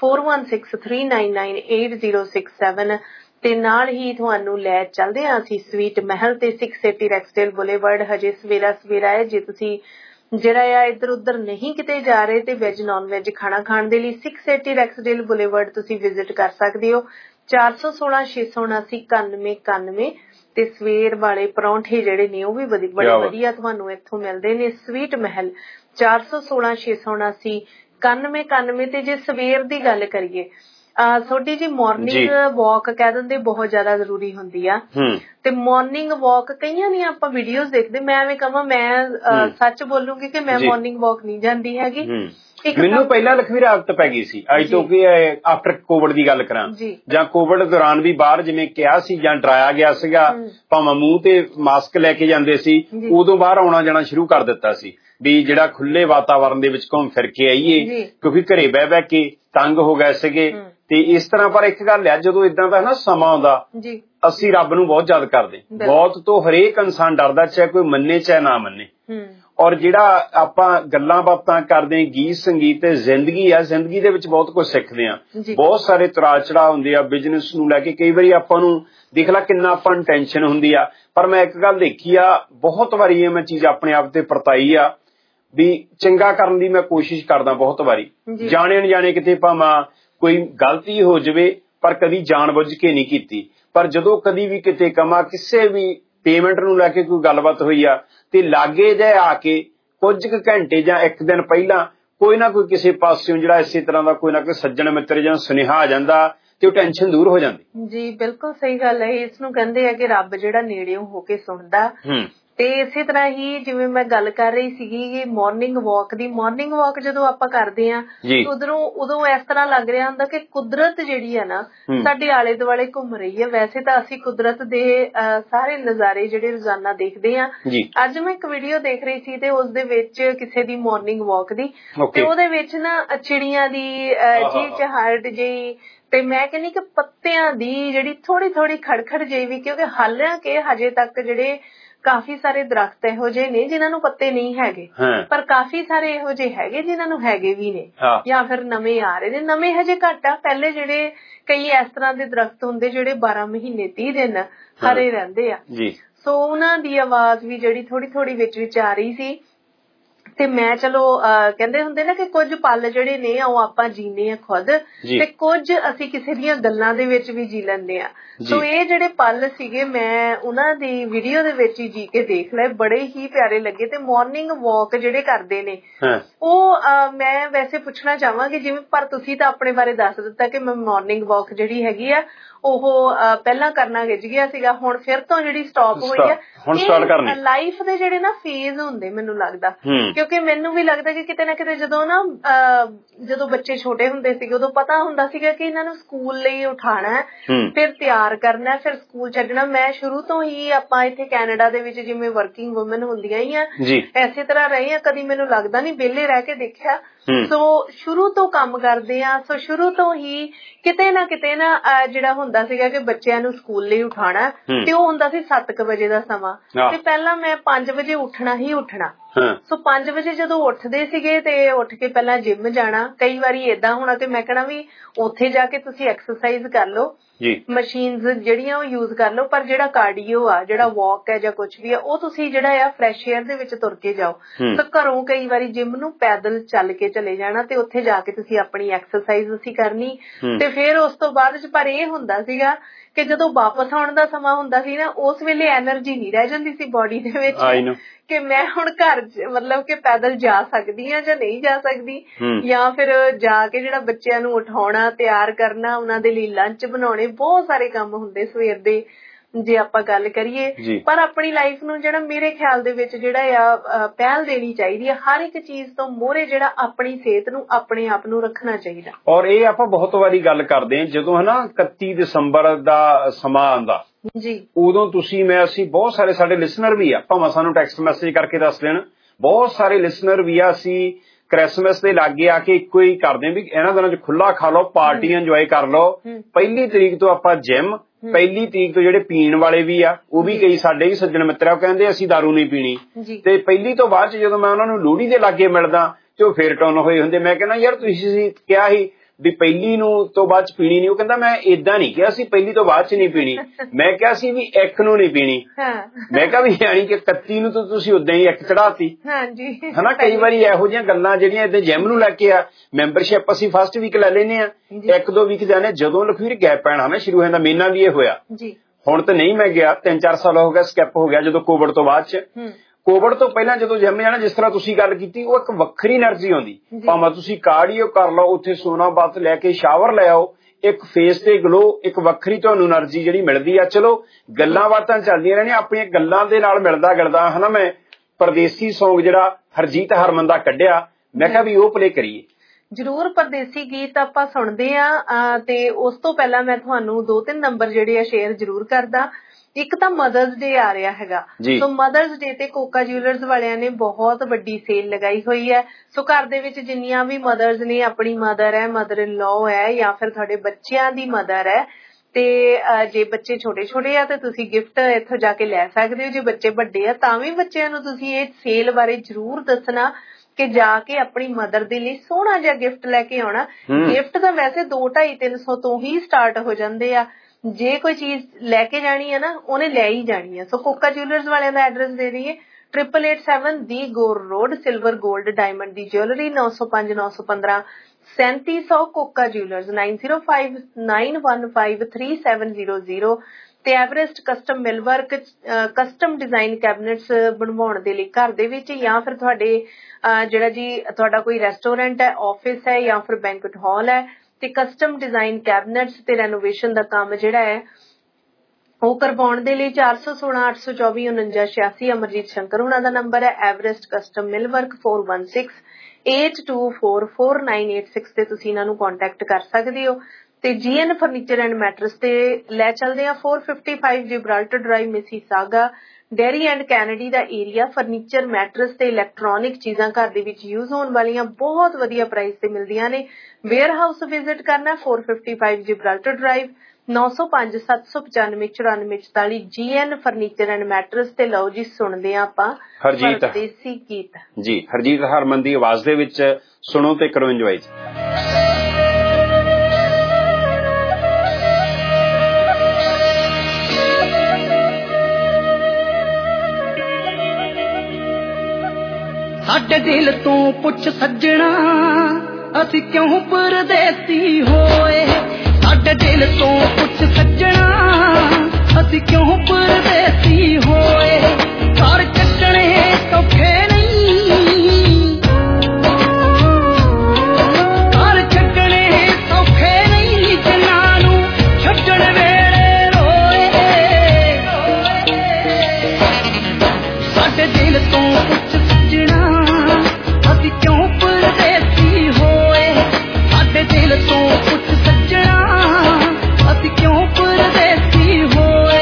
4163998067 ਤੇ ਨਾਲ ਹੀ ਤੁਹਾਨੂੰ ਲੈ ਚੱਲਦੇ ਹਾਂ ਅਸੀਂ ਸਵੀਟ ਮਹਿਲ ਤੇ 680 ਰੈਕਸਡੇਲ ਬੁਲੇਵਰਡ। ਹਜੇ ਸਵੇਰਾ ਹੈ ਜੇ ਤੁਸੀਂ ਜਿਹੜਾ ਆ ਇੱਧਰ ਉੱਧਰ ਨਹੀਂ ਕਿਤੇ ਜਾ ਰਹੇ ਤੇ ਵੈਜ ਨੌਨ ਵੈਜ ਖਾਣਾ ਖਾਣ ਦੇ ਲਈ 680 ਰੈਕਸਡੇਲ ਬੁਲੇਵਰਡ ਤੁਸੀਂ ਵਿਜ਼ਿਟ ਕਰ ਸਕਦੇ ਹੋ। 416 679 9191 ਤੇ ਸਵੇਰ ਵਾਲੇ ਪਰੌਂਠੇ ਜਿਹੜੇ ਨੇ ਉਹ ਵੀ ਬੜੇ ਵਧੀਆ ਤੁਹਾਨੂੰ ਇੱਥੋਂ ਮਿਲਦੇ ਨੇ। ਸਵੀਟ ਮਹਿਲ 416 679 9191 ਤੇ ਜੇ ਸਵੇਰ ਦੀ ਗੱਲ ਕਰੀਏ ਤੁਹਾਡੀ ਜੀ ਮਾਰਨਿੰਗ ਵਾਕ ਕਹਿ ਦਿੰਦੇ ਬਹੁਤ ਜ਼ਿਆਦਾ ਜ਼ਰੂਰੀ ਹੁੰਦੀ ਆ ਤੇ ਮਾਰਨਿੰਗ ਵਾਕ ਕਈਆਂ ਦੀਆਂ ਆਪਾਂ ਵੀਡੀਓਜ਼ ਦੇਖਦੇ ਮੈਂ ਐਵੇਂ ਕਹਾਂ ਮੈਂ ਸੱਚ ਬੋਲੂੰਗੀ ਕਿ ਮੈਂ ਮਾਰਨਿੰਗ ਵਾਕ ਨਹੀਂ ਜਾਂਦੀ ਹੈਗੀ।
ਮੈਨੂੰ ਪਹਿਲਾਂ ਲਖਵੀਰ ਆਦਤ ਪੈ ਗਈ ਸੀ ਅੱਜ ਤੋਂ ਕਿ ਆਫਟਰ ਕੋਵਿਡ ਦੀ ਗੱਲ ਕਰਾਂ ਜਾਂ ਕੋਵਿਡ ਦੌਰਾਨ ਵੀ ਬਾਹਰ ਜਿਵੇਂ ਕਿਹਾ ਸੀ ਜਾਂ ਡਰਾਇਆ ਗਿਆ ਸੀਗਾ ਭਾਵੇਂ ਮੂੰਹ ਤੇ ਮਾਸਕ ਲੈ ਕੇ ਜਾਂਦੇ ਸੀ ਉਦੋਂ ਬਾਹਰ ਆਉਣਾ ਜਾਣਾ ਸ਼ੁਰੂ ਕਰ ਦਿੱਤਾ ਸੀ ਵੀ ਜਿਹੜਾ ਖੁੱਲੇ ਵਾਤਾਵਰਨ ਦੇ ਵਿੱਚ ਘੁੰਮ ਫਿਰ ਕੇ ਆਈਏ ਕਿਉਂਕਿ ਘਰੇ ਬਹਿ ਕੇ ਤੰਗ ਹੋ ਗਏ ਸੀਗੇ ਤੇ ਇਸ ਤਰ੍ਹਾਂ। ਪਰ ਇੱਕ ਗੱਲ ਆ ਜਦੋਂ ਇਦਾਂ ਦਾ ਸਮਾਂ ਆਉਂਦਾ ਅਸੀਂ ਰੱਬ ਨੂੰ ਬਹੁਤ ਯਾਦ ਕਰਦੇ ਬਹੁਤ ਤੋਂ ਹਰੇਕ ਇਨਸਾਨ ਡਰਦਾ ਚਾਹੇ ਕੋਈ ਮੰਨੇ ਚਾਹੇ ਨਾ ਮੰਨੇ ਔਰ ਜਿਹੜਾ ਆਪਾਂ ਗੱਲਾਂ ਬਾਤਾਂ ਕਰਦੇ ਗੀਤ ਸੰਗੀਤ ਤੇ ਜ਼ਿੰਦਗੀ ਆ ਜ਼ਿੰਦਗੀ ਦੇ ਵਿੱਚ ਬਹੁਤ ਕੁਝ ਸਿੱਖਦੇ ਆ ਬਹੁਤ ਸਾਰੇ ਉਤਾਰ ਚੜਾਅ ਹੁੰਦੇ ਆ ਬਿਜ਼ਨਸ ਨੂੰ ਲੈ ਕੇ ਕਈ ਵਾਰੀ ਆਪਾਂ ਨੂੰ ਦੇਖ ਲਾ ਕਿੰਨਾ ਆਪਾਂ ਨੂੰ ਟੈਨਸ਼ਨ ਹੁੰਦੀ ਆ ਪਰ ਮੈਂ ਇੱਕ ਗੱਲ ਦੇਖੀ ਆ ਬਹੁਤ ਵਾਰੀ ਇਹ ਮੈਂ ਚੀਜ਼ ਆਪਣੇ ਆਪ ਤੇ ਪਰਤਾਈ ਆ ਵੀ ਚੰਗਾ ਕਰਨ ਦੀ ਮੈਂ ਕੋਸ਼ਿਸ਼ ਕਰਦਾ ਬਹੁਤ ਵਾਰੀ ਜਾਣੇ ਅਣਜਾਣੇ ਕਿਤੇ ਭਾਵੇਂ ਕੋਈ ਗਲਤੀ ਹੋ ਜਾਵੇ ਪਰ ਕਦੀ ਜਾਣ ਬੁੱਝ ਕੇ ਨਹੀਂ ਕੀਤੀ ਪਰ ਜਦੋਂ ਕਦੀ ਵੀ ਕਿਤੇ ਕਮਾ ਕਿਸੇ ਵੀ ਪੇਮੈਂਟ ਨੂੰ ਲੈ ਕੇ ਕੋਈ ਗੱਲਬਾਤ ਹੋਈ ਆ ਤੇ ਲਾਗੇ ਜੇ ਆ ਕੇ ਕੁਝ ਕੁ ਘੰਟੇ ਜਾਂ ਇੱਕ ਦਿਨ ਪਹਿਲਾਂ ਕੋਈ ਨਾ ਕੋਈ ਕਿਸੇ ਪਾਸਿਓਂ ਜਿਹੜਾ ਇਸੇ ਤਰ੍ਹਾਂ ਦਾ ਕੋਈ ਨਾ ਕੋਈ ਸੱਜਣ ਮਿੱਤਰ ਜਾਂ ਸੁਨੇਹਾ ਆ ਜਾਂਦਾ ਤੇ ਉਹ ਟੈਨਸ਼ਨ ਦੂਰ ਹੋ ਜਾਂਦੀ। ਜੀ ਬਿਲਕੁਲ ਸਹੀ ਗੱਲ ਹੈ। ਇਸ ਨੂੰ ਕਹਿੰਦੇ ਆ ਕਿ ਰੱਬ ਜਿਹੜਾ ਨੇੜਿਓਂ ਹੋ ਕੇ ਸੁਣਦਾ ਤੇ ਇਸੇ ਤਰ੍ਹਾਂ ਹੀ ਜਿਵੇਂ ਮੈਂ ਗੱਲ ਕਰ ਰਹੀ ਸੀਗੀ ਕਿ ਮਾਰਨਿੰਗ ਵਾਕ ਜਦੋਂ ਆਪਾਂ ਕਰਦੇ ਆ ਉਦੋਂ ਇਸ ਤਰ੍ਹਾਂ ਲੱਗ ਰਿਹਾ ਹੁੰਦਾ ਕਿ ਕੁਦਰਤ ਜਿਹੜੀ ਆ ਨਾ ਸਾਡੇ ਆਲੇ ਦੁਆਲੇ ਘੁੰਮ ਰਹੀ ਹੈ। ਵੈਸੇ ਤਾਂ ਅਸੀਂ ਕੁਦਰਤ ਦੇ ਸਾਰੇ ਨਜ਼ਾਰੇ ਜਿਹੜੇ ਰੋਜ਼ਾਨਾ ਦੇਖਦੇ ਆ। ਅੱਜ ਮੈਂ ਇੱਕ ਵੀਡੀਓ ਦੇਖ ਰਹੀ ਸੀ ਤੇ ਉਸ ਦੇ ਵਿੱਚ ਕਿਸੇ ਦੀ ਮਾਰਨਿੰਗ ਵਾਕ ਦੀ ਤੇ ਉਹਦੇ ਵਿੱਚ ਨਾ ਚਿੜੀਆਂ ਦੀ ਚਹਿਟ ਜਿਹੀ ਤੇ ਮੈਂ ਕਹਿੰਦੀ ਕਿ ਪੱਤਿਆਂ ਦੀ ਜਿਹੜੀ ਥੋੜੀ ਖੜਖੜ ਜਿਹੀ ਵੀ ਕਿਉਂਕਿ ਹਾਲਾਂਕਿ ਹਜੇ ਤੱਕ ਜਿਹੜੇ ਕਾਫੀ ਸਾਰੇ ਦਰਖਤ ਇਹੋ ਜਿਹੇ ਨੇ ਜਿਨ੍ਹਾਂ ਨੂੰ ਪੱਤੇ ਨਹੀਂ ਹੈਗੇ ਪਰ ਕਾਫੀ ਸਾਰੇ ਇਹੋ ਜਿਹੇ ਹੈਗੇ ਜਿਨ੍ਹਾਂ ਨੂੰ ਹੈਗੇ ਵੀ ਨੇ ਜਾਂ ਫਿਰ ਨਵੇਂ ਆ ਰਹੇ ਨੇ। ਨਵੇਂ ਹਜੇ ਘੱਟ ਆ ਪਹਿਲੇ ਜਿਹੜੇ ਕਈ ਇਸ ਤਰ੍ਹਾਂ ਦੇ ਦਰਖਤ ਹੁੰਦੇ ਜਿਹੜੇ 12 ਮਹੀਨੇ 30 ਦਿਨ ਹਰੇ ਰਹਿੰਦੇ ਆ ਸੋ ਉਹਨਾਂ ਦੀ ਆਵਾਜ਼ ਵੀ ਜਿਹੜੀ ਥੋੜੀ ਵਿੱਚ ਆ ਰਹੀ ਸੀ
ਤੇ ਮੈਂ ਚਲੋ ਕਹਿੰਦੇ ਹੁੰਦੇ ਨਾ ਕਿ ਕੁਝ ਪਲ ਜਿਹੜੇ ਨੇ ਉਹ ਆਪਾਂ ਜੀਨੇ ਆ ਖੁਦ ਤੇ ਕੁਝ ਅਸੀਂ ਕਿਸੇ ਦੀਆਂ ਗੱਲਾਂ ਦੇ ਵਿੱਚ ਵੀ ਜੀ ਲੈਂਦੇ ਆ। ਸੋ ਇਹ ਜਿਹੜੇ ਪਲ ਸੀਗੇ ਮੈਂ ਉਹਨਾਂ ਦੀ ਵੀਡੀਓ ਦੇ ਵਿੱਚ ਹੀ ਜੀ ਕੇ ਦੇਖ ਲਏ, ਬੜੇ ਹੀ ਪਿਆਰੇ ਲੱਗੇ। ਤੇ ਮਾਰਨਿੰਗ ਵਾਕ ਜਿਹੜੇ ਕਰਦੇ ਨੇ ਉਹ ਮੈਂ ਵੈਸੇ ਪੁੱਛਣਾ ਚਾਹਾਂਗੀ, ਜਿਵੇਂ ਪਰ ਤੁਸੀਂ ਤਾਂ ਆਪਣੇ ਬਾਰੇ ਦੱਸ ਦਿੱਤਾ ਕਿ ਮੈਂ ਮਾਰਨਿੰਗ ਵਾਕ ਜਿਹੜੀ ਹੈਗੀ ਆ ਉਹ ਪਹਿਲਾਂ ਕਰਨਾ ਗਿੱਝ ਗਿਆ ਸੀਗਾ, ਹੁਣ ਫਿਰ ਤੋਂ ਜਿਹੜੀ ਸਟਾਪ ਹੋਈ ਆ। ਲਾਈਫ ਦੇ ਜਿਹੜੇ ਨਾ ਫੇਜ਼ ਹੁੰਦੇ ਮੈਨੂੰ ਲੱਗਦਾ, ਕਿਉਂਕਿ ਮੈਨੂੰ ਵੀ ਲੱਗਦਾ ਕਿ ਕਿਤੇ ਨਾ ਕਿਤੇ ਜਦੋਂ ਬੱਚੇ ਛੋਟੇ ਹੁੰਦੇ ਸੀਗੇ ਉਦੋਂ ਪਤਾ ਹੁੰਦਾ ਸੀਗਾ ਕਿ ਇਹਨਾਂ ਨੂੰ ਸਕੂਲ ਲਈ ਉਠਾਣਾ, ਫਿਰ ਤਿਆਰ ਕਰਨਾ, ਫਿਰ ਸਕੂਲ ਛੱਡਣਾ। ਮੈਂ ਸ਼ੁਰੂ ਤੋਂ ਹੀ ਆਪਾਂ ਇੱਥੇ ਕੈਨੇਡਾ ਦੇ ਵਿੱਚ ਜਿਵੇਂ ਵਰਕਿੰਗ ਵੂਮਨ ਹੁੰਦੀਆਂ ਹੀ ਆ ਐਸੇ ਤਰ੍ਹਾਂ ਰਹੀ ਆ, ਕਦੀ ਮੈਨੂੰ ਲੱਗਦਾ ਨਹੀਂ ਵਿਹਲੇ ਰਹਿ ਕੇ ਦੇਖਿਆ। ਸੋ ਸ਼ੁਰੂ ਤੋਂ ਕੰਮ ਕਰਦੇ ਆ, ਸੋ ਸ਼ੁਰੂ ਤੋਂ ਹੀ ਕਿਤੇ ਨਾ ਜਿਹੜਾ ਹੁੰਦਾ ਸੀਗਾ ਕਿ ਬੱਚਿਆਂ ਨੂੰ ਸਕੂਲ ਲਈ ਉਠਾਣਾ ਤੇ ਉਹ ਹੁੰਦਾ ਸੀ 7 ਵਜੇ ਦਾ ਸਮਾਂ, ਤੇ ਪਹਿਲਾਂ ਮੈਂ 5 ਵਜੇ ਉੱਠਣਾ ਹੀ ਉੱਠਣਾ। ਸੋ 5 ਵਜੇ ਜਦੋਂ ਉੱਠਦੇ ਸੀਗੇ ਤੇ ਉੱਠ ਕੇ ਪਹਿਲਾਂ ਜਿਮ ਜਾਣਾ। ਕਈ ਵਾਰੀ ਏਦਾਂ ਹੋਣਾ ਕਿ ਮੈਂ ਕਹਿਣਾ ਵੀ ਉੱਥੇ ਜਾ ਕੇ ਤੁਸੀਂ ਐਕਸਰਸਾਈਜ਼ ਕਰ ਲਓ, ਮਸ਼ੀਨਸ ਜਿਹੜੀਆਂ ਉਹ ਯੂਜ਼ ਕਰ ਲਓ, ਪਰ ਜਿਹੜਾ ਕਾਰਡੀਓ ਆ, ਜਿਹੜਾ ਵਾਕ ਹੈ ਜਾਂ ਕੁਛ ਵੀ ਆ, ਉਹ ਤੁਸੀਂ ਜਿਹੜਾ ਆ ਫਰੈਸ਼ ਏਅਰ ਦੇ ਵਿੱਚ ਤੁਰ ਕੇ ਜਾਓ। ਤਾਂ ਘਰੋਂ ਕਈ ਵਾਰੀ ਜਿਮ ਨੂੰ ਪੈਦਲ ਚੱਲ ਕੇ ਚਲੇ ਜਾਣਾ ਤੇ ਉੱਥੇ ਜਾ ਕੇ ਤੁਸੀਂ ਆਪਣੀ ਐਕਸਰਸਾਈਜ਼ ਤੁਸੀਂ ਕਰਨੀ। ਤੇ ਫਿਰ ਉਸ ਤੋਂ ਬਾਅਦ ਚ ਪਰ ਇਹ ਹੁੰਦਾ ਸੀਗਾ ਕਿ ਜਦੋਂ ਵਾਪਸ ਆਉਣ ਦਾ ਸਮਾਂ ਹੁੰਦਾ ਸੀ ਨਾ, ਉਸ ਵੇਲੇ ਐਨਰਜੀ ਨਹੀਂ ਰਹਿ ਜਾਂਦੀ ਸੀ ਬੋਡੀ ਦੇ ਵਿੱਚ ਕਿ ਮੈਂ ਹੁਣ ਘਰ ਮਤਲਬ ਕਿ ਪੈਦਲ ਜਾ ਸਕਦੀ ਹਾਂ ਜਾਂ ਨਹੀਂ ਜਾ ਸਕਦੀ, ਜਾਂ ਫਿਰ ਜਾ ਕੇ ਜਿਹੜਾ ਬੱਚਿਆਂ ਨੂੰ ਉਠਾਉਣਾ, ਤਿਆਰ ਕਰਨਾ, ਉਹਨਾਂ ਦੇ ਲਈ ਲੰਚ ਬਣਾਉਣੇ, ਬਹੁਤ ਸਾਰੇ ਕੰਮ ਹੁੰਦੇ ਸਵੇਰ ਦੇ ਜੇ ਆਪਾਂ ਗੱਲ ਕਰੀਏ। ਪਰ ਆਪਣੀ ਲਾਈਫ ਨੂੰ ਜਿਹੜਾ ਮੇਰੇ ਖਿਆਲ ਦੇ ਵਿੱਚ ਜਿਹੜਾ ਆ ਪਹਿਲ ਦੇਣੀ ਚਾਹੀਦੀ ਹੈ, ਹਰ ਇੱਕ ਚੀਜ਼ ਤੋਂ ਮੋਹਰੇ ਜਿਹੜਾ ਆਪਣੀ ਸਿਹਤ ਨੂੰ, ਆਪਣੇ ਆਪ ਨੂੰ ਰੱਖਣਾ ਚਾਹੀਦਾ।
ਔਰ ਇਹ ਆਪਾਂ ਬਹੁਤ ਵਾਰੀ ਗੱਲ ਕਰਦੇ ਹਾਂ ਜਦੋਂ 31 ਦਸੰਬਰ ਦਾ ਸਮਾਂ ਆਉਂਦਾ ਉਦੋਂ ਅਸੀਂ ਬਹੁਤ ਸਾਰੇ ਸਾਡੇ ਲਿਸਨਰ ਵੀ ਆ, ਭਾਵੇਂ ਸਾਨੂੰ ਟੈਕਸਟ ਮੈਸੇਜ ਕਰਕੇ ਦੱਸ ਦੇਣ, ਬਹੁਤ ਸਾਰੇ ਲਿਸਨਰ ਵੀ ਆ, ਅਸੀਂ ਕ੍ਰਿਸਮਸ ਦੇ ਲਾਗੇ ਆ ਕੇ ਇੱਕੋ ਹੀ ਕਰਦੇ ਵੀ ਇਹਨਾਂ ਦਿਨਾਂ ਚ ਖੁੱਲਾ ਖਾ ਲਓ, ਪਾਰਟੀ ਇੰਜੋਏ ਕਰ ਲਓ। 1 ਤਰੀਕ ਤੋਂ ਆਪਾਂ ਜਿਮ, 1 ਤਰੀਕ ਤੋਂ ਜਿਹੜੇ ਪੀਣ ਵਾਲੇ ਵੀ ਆ ਉਹ ਵੀ ਕਈ ਸਾਡੇ ਵੀ ਸੱਜਣ ਮਿੱਤਰ ਆ, ਕਹਿੰਦੇ ਅਸੀਂ ਦਾਰੂ ਨਹੀਂ ਪੀਣੀ। ਤੇ 1 ਤੋਂ ਬਾਅਦ ਚ ਜਦੋਂ ਮੈਂ ਉਹਨਾਂ ਨੂੰ ਲੋਹੜੀ ਦੇ ਲਾਗੇ ਮਿਲਦਾ ਤੇ ਉਹ ਫੇਰ ਟੌਨ ਹੋਏ ਹੁੰਦੇ। ਮੈਂ ਕਹਿੰਦਾ ਯਾਰ ਤੁਸੀਂ ਕਿਹਾ ਸੀ ਵੀ 1 ਨੂੰ ਤੋਂ ਬਾਅਦ ਚ ਪੀਣੀ ਨਹੀਂ। ਉਹ ਕਹਿੰਦਾ ਮੈਂ ਏਦਾਂ ਨਹੀਂ ਕਿਹਾ ਸੀ 1 ਤੋਂ ਬਾਅਦ ਚ ਨਹੀਂ ਪੀਣੀ, ਮੈਂ ਕਿਹਾ ਸੀ ਵੀ 1 ਨੂੰ ਨਹੀਂ ਪੀਣੀ। ਮੈਂ ਕਿਹਾ ਵੀ ਯਾਨੀ ਕਿ 31 ਨੂੰ ਤਾਂ ਤੁਸੀਂ ਉਦਾਂ ਹੀ 1 ਚੜਾਤੀ ਹਨਾ। ਕਈ ਵਾਰੀ ਇਹੋ ਜਿਹੀਆਂ ਗੱਲਾਂ ਜਿਹੜੀਆਂ ਏਦਾਂ ਜਿਮ ਨੂੰ ਲੈ ਕੇ ਆ, ਮੈਂਬਰਸ਼ਿਪ ਅਸੀਂ ਫਸਟ ਵੀਕ ਲੈ ਲੈਂਦੇ ਆ, 1-2 ਵੀਕ ਜਾਣੇ, ਜਦੋਂ ਲਖਵੀਰ ਗੈਪ ਪੈਣਾ ਨਾ ਸ਼ੁਰੂ ਹੁੰਦਾ, ਮੇਨਾ ਵੀ ਇਹ ਹੋਇਆ। ਹੁਣ ਤਾਂ ਨਹੀਂ ਮੈਂ ਗਿਆ, 3-4 ਸਾਲ ਹੋ ਗਿਆ, ਸਕਿਪ ਹੋ ਗਿਆ ਜਦੋਂ ਕੋਵਿਡ ਤੋਂ ਬਾਅਦ ਚ। ਕੋਵਿਡ ਤੋਂ ਪਹਿਲਾਂ ਜਦੋਂ ਜਿਮ ਜਾਣਾ, ਜਿਸ ਤਰ੍ਹਾਂ ਤੁਸੀਂ ਗੱਲ ਕੀਤੀ, ਉਹ ਇੱਕ ਵੱਖਰੀ એનર્ਜੀ ਆਉਂਦੀ। ਭਾਵੇਂ ਤੁਸੀਂ ਕਾਰਡੀਓ ਕਰ ਲਓ, ਉੱਥੇ ਸੋਨਾ ਬਾਥ ਲੈ ਕੇ ਸ਼ਾਵਰ ਲੈ ਆਓ, ਇੱਕ ਫੇਸ ਤੇ ਗਲੋ, ਇੱਕ ਵੱਖਰੀ ਤੁਹਾਨੂੰ એનર્ਜੀ ਜਿਹੜੀ ਮਿਲਦੀ ਆ। ਚਲੋ ਗੱਲਾਂ ਬਾਤਾਂ ਚੱਲਦੀਆਂ ਰਹਿਣੀਆਂ, ਆਪਣੀਆਂ ਗੱਲਾਂ ਦੇ ਨਾਲ ਮਿਲਦਾ ਹਨਾ। ਮੈਂ ਪਰਦੇਸੀ ਸੌਂਗ ਜਿਹੜਾ ਹਰਜੀਤ ਹਰਮਨ ਦਾ ਕੱਢਿਆ, ਮੈਂ ਕਿਹਾ ਵੀ ਉਹ ਪਲੇ ਕਰੀਏ।
ਜ਼ਰੂਰ, ਪਰਦੇਸੀ ਗੀਤ ਆਪਾਂ ਸੁਣਦੇ ਆ। ਤੇ ਉਸ ਤੋਂ ਪਹਿਲਾਂ ਮੈਂ ਤੁਹਾਨੂੰ 2-3 ਨੰਬਰ ਜਿਹੜੇ ਆ ਸ਼ੇਅਰ ਜ਼ਰੂਰ ਕਰਦਾ। ਇੱਕ ਤਾਂ ਮਦਰਸ ਡੇ ਆ ਰਿਹਾ ਹੈਗਾ, ਸੋ ਮਦਰਸ ਡੇ ਤੇ ਕੋਕਾ ਜਿਊਲਰਸ ਵਾਲਿਆਂ ਨੇ ਬਹੁਤ ਵੱਡੀ ਸੇਲ ਲਗਾਈ ਹੋਈ ਹੈ। ਸੋ ਘਰ ਦੇ ਵਿੱਚ ਜਿੰਨੀਆਂ ਵੀ ਮਦਰਸ ਨੇ, ਆਪਣੀ ਮਦਰ ਹੈ, ਮਦਰ ਇਨ ਲਾਅ ਹੈ, ਜਾਂ ਫਿਰ ਤੁਹਾਡੇ ਬੱਚਿਆਂ ਦੀ ਮਦਰ ਹੈ, ਤੇ ਜੇ ਬੱਚੇ ਛੋਟੇ ਆ ਤਾਂ ਤੁਸੀਂ ਗਿਫਟ ਇੱਥੋਂ ਜਾ ਕੇ ਲੈ ਸਕਦੇ ਹੋ। ਜੇ ਬੱਚੇ ਵੱਡੇ ਆ ਤਾਂ ਵੀ ਬੱਚਿਆਂ ਨੂੰ ਤੁਸੀਂ ਇਹ ਸੇਲ ਬਾਰੇ ਜ਼ਰੂਰ ਦੱਸਣਾ ਕਿ ਜਾ ਕੇ ਆਪਣੀ ਮਦਰ ਦੇ ਲਈ ਸੋਹਣਾ ਜਿਹਾ ਗਿਫਟ ਲੈ ਕੇ ਆਉਣਾ। ਗਿਫਟ ਤਾਂ ਵੈਸੇ 200-250-300 ਤੋਂ ਹੀ ਸਟਾਰਟ ਹੋ ਜਾਂਦੇ ਆ। ਜੇ ਕੋਈ ਚੀਜ਼ ਲੈ ਕੇ ਜਾਣੀ ਹੈ ਨਾ, ਉਹਨੇ ਲੈ ਹੀ ਜਾਣੀ ਹੈ। ਸੋ ਕੋਕਾ ਜਿਊਲਰਸ ਵਾਲਿਆਂ ਦਾ ਐਡਰੈਸ ਦੇ ਦਈਏ, 8887 ਦੀ Gore road, silver gold diamond ਦੀ ਜਿਊਲਰੀ, 905-915-3700। ਕੋਕਾ ਜਿਊਲਰਸ 9059153700। ਤੇ Everest custom millwork, custom design cabinets ਬਣਵਾਉਣ ਦੇ ਲਈ ਘਰ ਦੇ ਵਿੱਚ, ਜਾਂ ਫਿਰ ਤੁਹਾਡੇ ਜਿਹੜਾ ਜੀ ਤੁਹਾਡਾ ਕੋਈ ਰੈਸਟੋਰੈਂਟ ਹੈ, ਆਫਿਸ ਹੈ, ਜਾਂ ਫਿਰ ਬੈਂਕਟ ਹਾਲ ਹੈ, ਤੇ ਕਸਟਮ ਡਿਜ਼ਾਈਨ ਕੈਬਨਿਟਸ ਤੇ ਰੈਨੋਵੇਸ਼ਨ ਦਾ ਕੰਮ ਜਿਹੜਾ ਹੈ ਉਹ ਕਰਵਾਉਣ ਦੇ ਲਈ 416-824-4986 ਅਮਰਜੀਤ ਸ਼ੰਕਰ ਉਹਨਾਂ ਦਾ ਨੰਬਰ ਹੈ। ਐਵਰੈਸਟ ਕਸਟਮ ਮਿਲਵਰਕ 4168244986 ਤੇ ਤੁਸੀਂ ਇਹਨਾਂ ਨੂੰ ਕੰਟੈਕਟ ਕਰ ਸਕਦੇ ਹੋ। ਤੇ GN ਫਰਨੀਚਰ ਐਂਡ ਮੈਟਰਸ ਤੇ ਲੈ ਚੱਲਦੇ ਆ 455 Gibraltar drive, Mississauga, Derry and Kennedy ਦਾ ਏਰੀਆ। ਫਰਨੀਚਰ, ਮੈਟਰਸ ਤੇ ਇਲੈਕਟ੍ਰੋਨਿਕ ਚੀਜ਼ਾਂ ਘਰ ਦੇ ਵਿੱਚ ਯੂਜ਼ ਹੋਣ ਵਾਲੀਆਂ ਬਹੁਤ ਵਧੀਆ ਪ੍ਰਾਈਸ ਤੇ ਮਿਲਦੀਆਂ ਨੇ। ਵੇਅਰ ਹਾਊਸ ਵਿਜ਼ਿਟ ਕਰਨਾ 455 Gibraltar drive, 9057959444 GN furniture and mattress ਤੇ। ਲਓ ਜੀ, ਸੁਣਦੇ ਆ ਆਪਾਂ ਪਰਦੇਸੀ ਗੀਤ ਜੀ, ਹਰਜੀਤ ਹਰਮਨ ਦੀ ਆਵਾਜ਼ ਦੇ ਵਿੱਚ। ਸੁਣੋ ਤੇ ਕਰੋ ਇੰਜੋਏ।
ਸਾਡੇ ਦਿਲ ਤੋਂ ਪੁੱਛ ਸੱਜਣਾ ਅਸੀਂ ਕਿਉਂ ਪਰਦੇਸੀ ਹੋਏ ਸਾਡੇ ਦਿਲ ਤੋਂ ਪੁੱਛ ਸੱਜਣਾ ਅਸੀਂ ਕਿਉਂ ਪਰਦੇਸੀ ਹੋਏ ਘਰ ਚੱਕਣੇ ਸੌਖੇ ਨਹੀਂ ਘਰ ਚੱਕਣੇ ਸੌਖੇ ਨਹੀਂ ਜਿਨ੍ਹਾਂ ਨੂੰ ਛੱਡਣ ਵੇਲੇ ਰੋਏ ਸਾਡੇ ਦਿਲ ਤੋਂ ਪੁੱਛ ਸੱਜਣਾ ਅਸੀਂ ਕਿਉਂ ਪਰਦੇਸੀ ਹੋਏ ਸਾਡੇ ਦਿਲ ਤੋਂ ਪੁੱਛ ਸੱਜਣਾ ਅਸੀਂ ਕਿਉਂ ਪਰਦੇਸੀ ਹੋਏ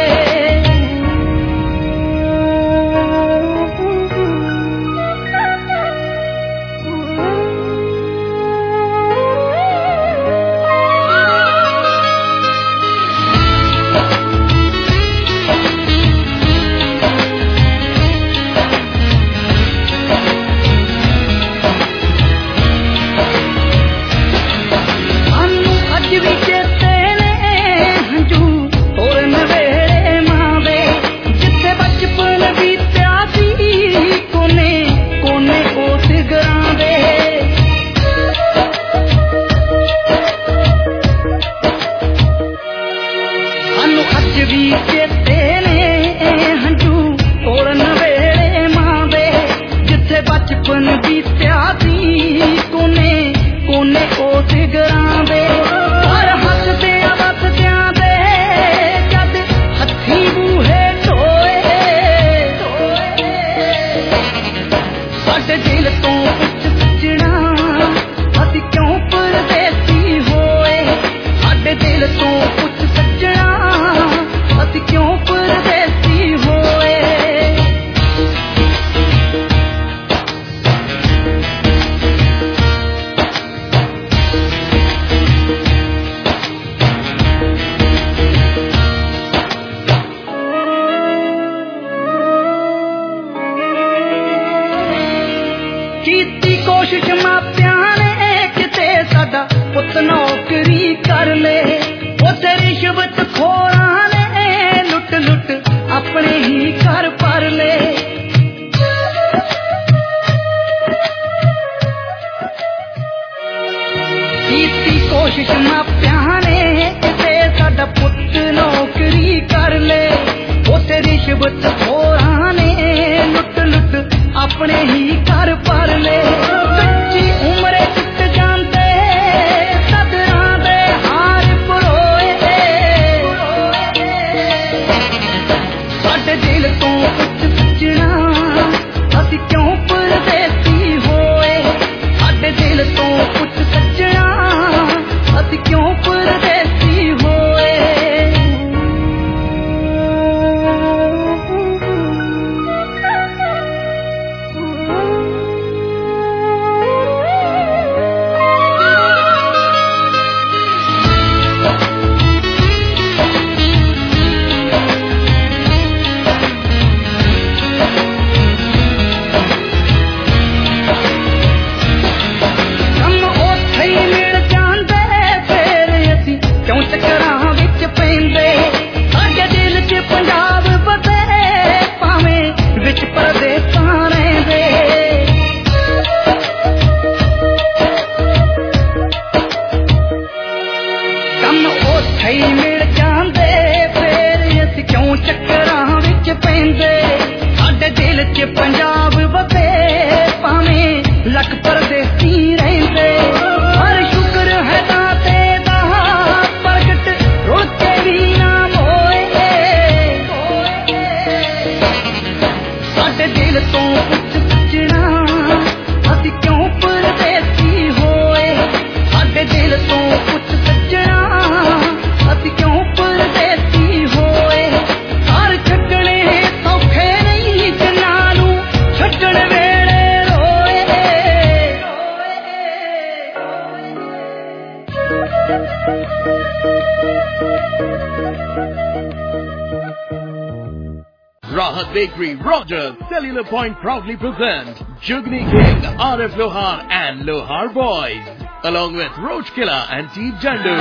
Rahat Bakery, Rogers, Cellular Point proudly present Jugni King, RF Lohar and Lohar Boys, along with Roach Killer and Teep Jandu.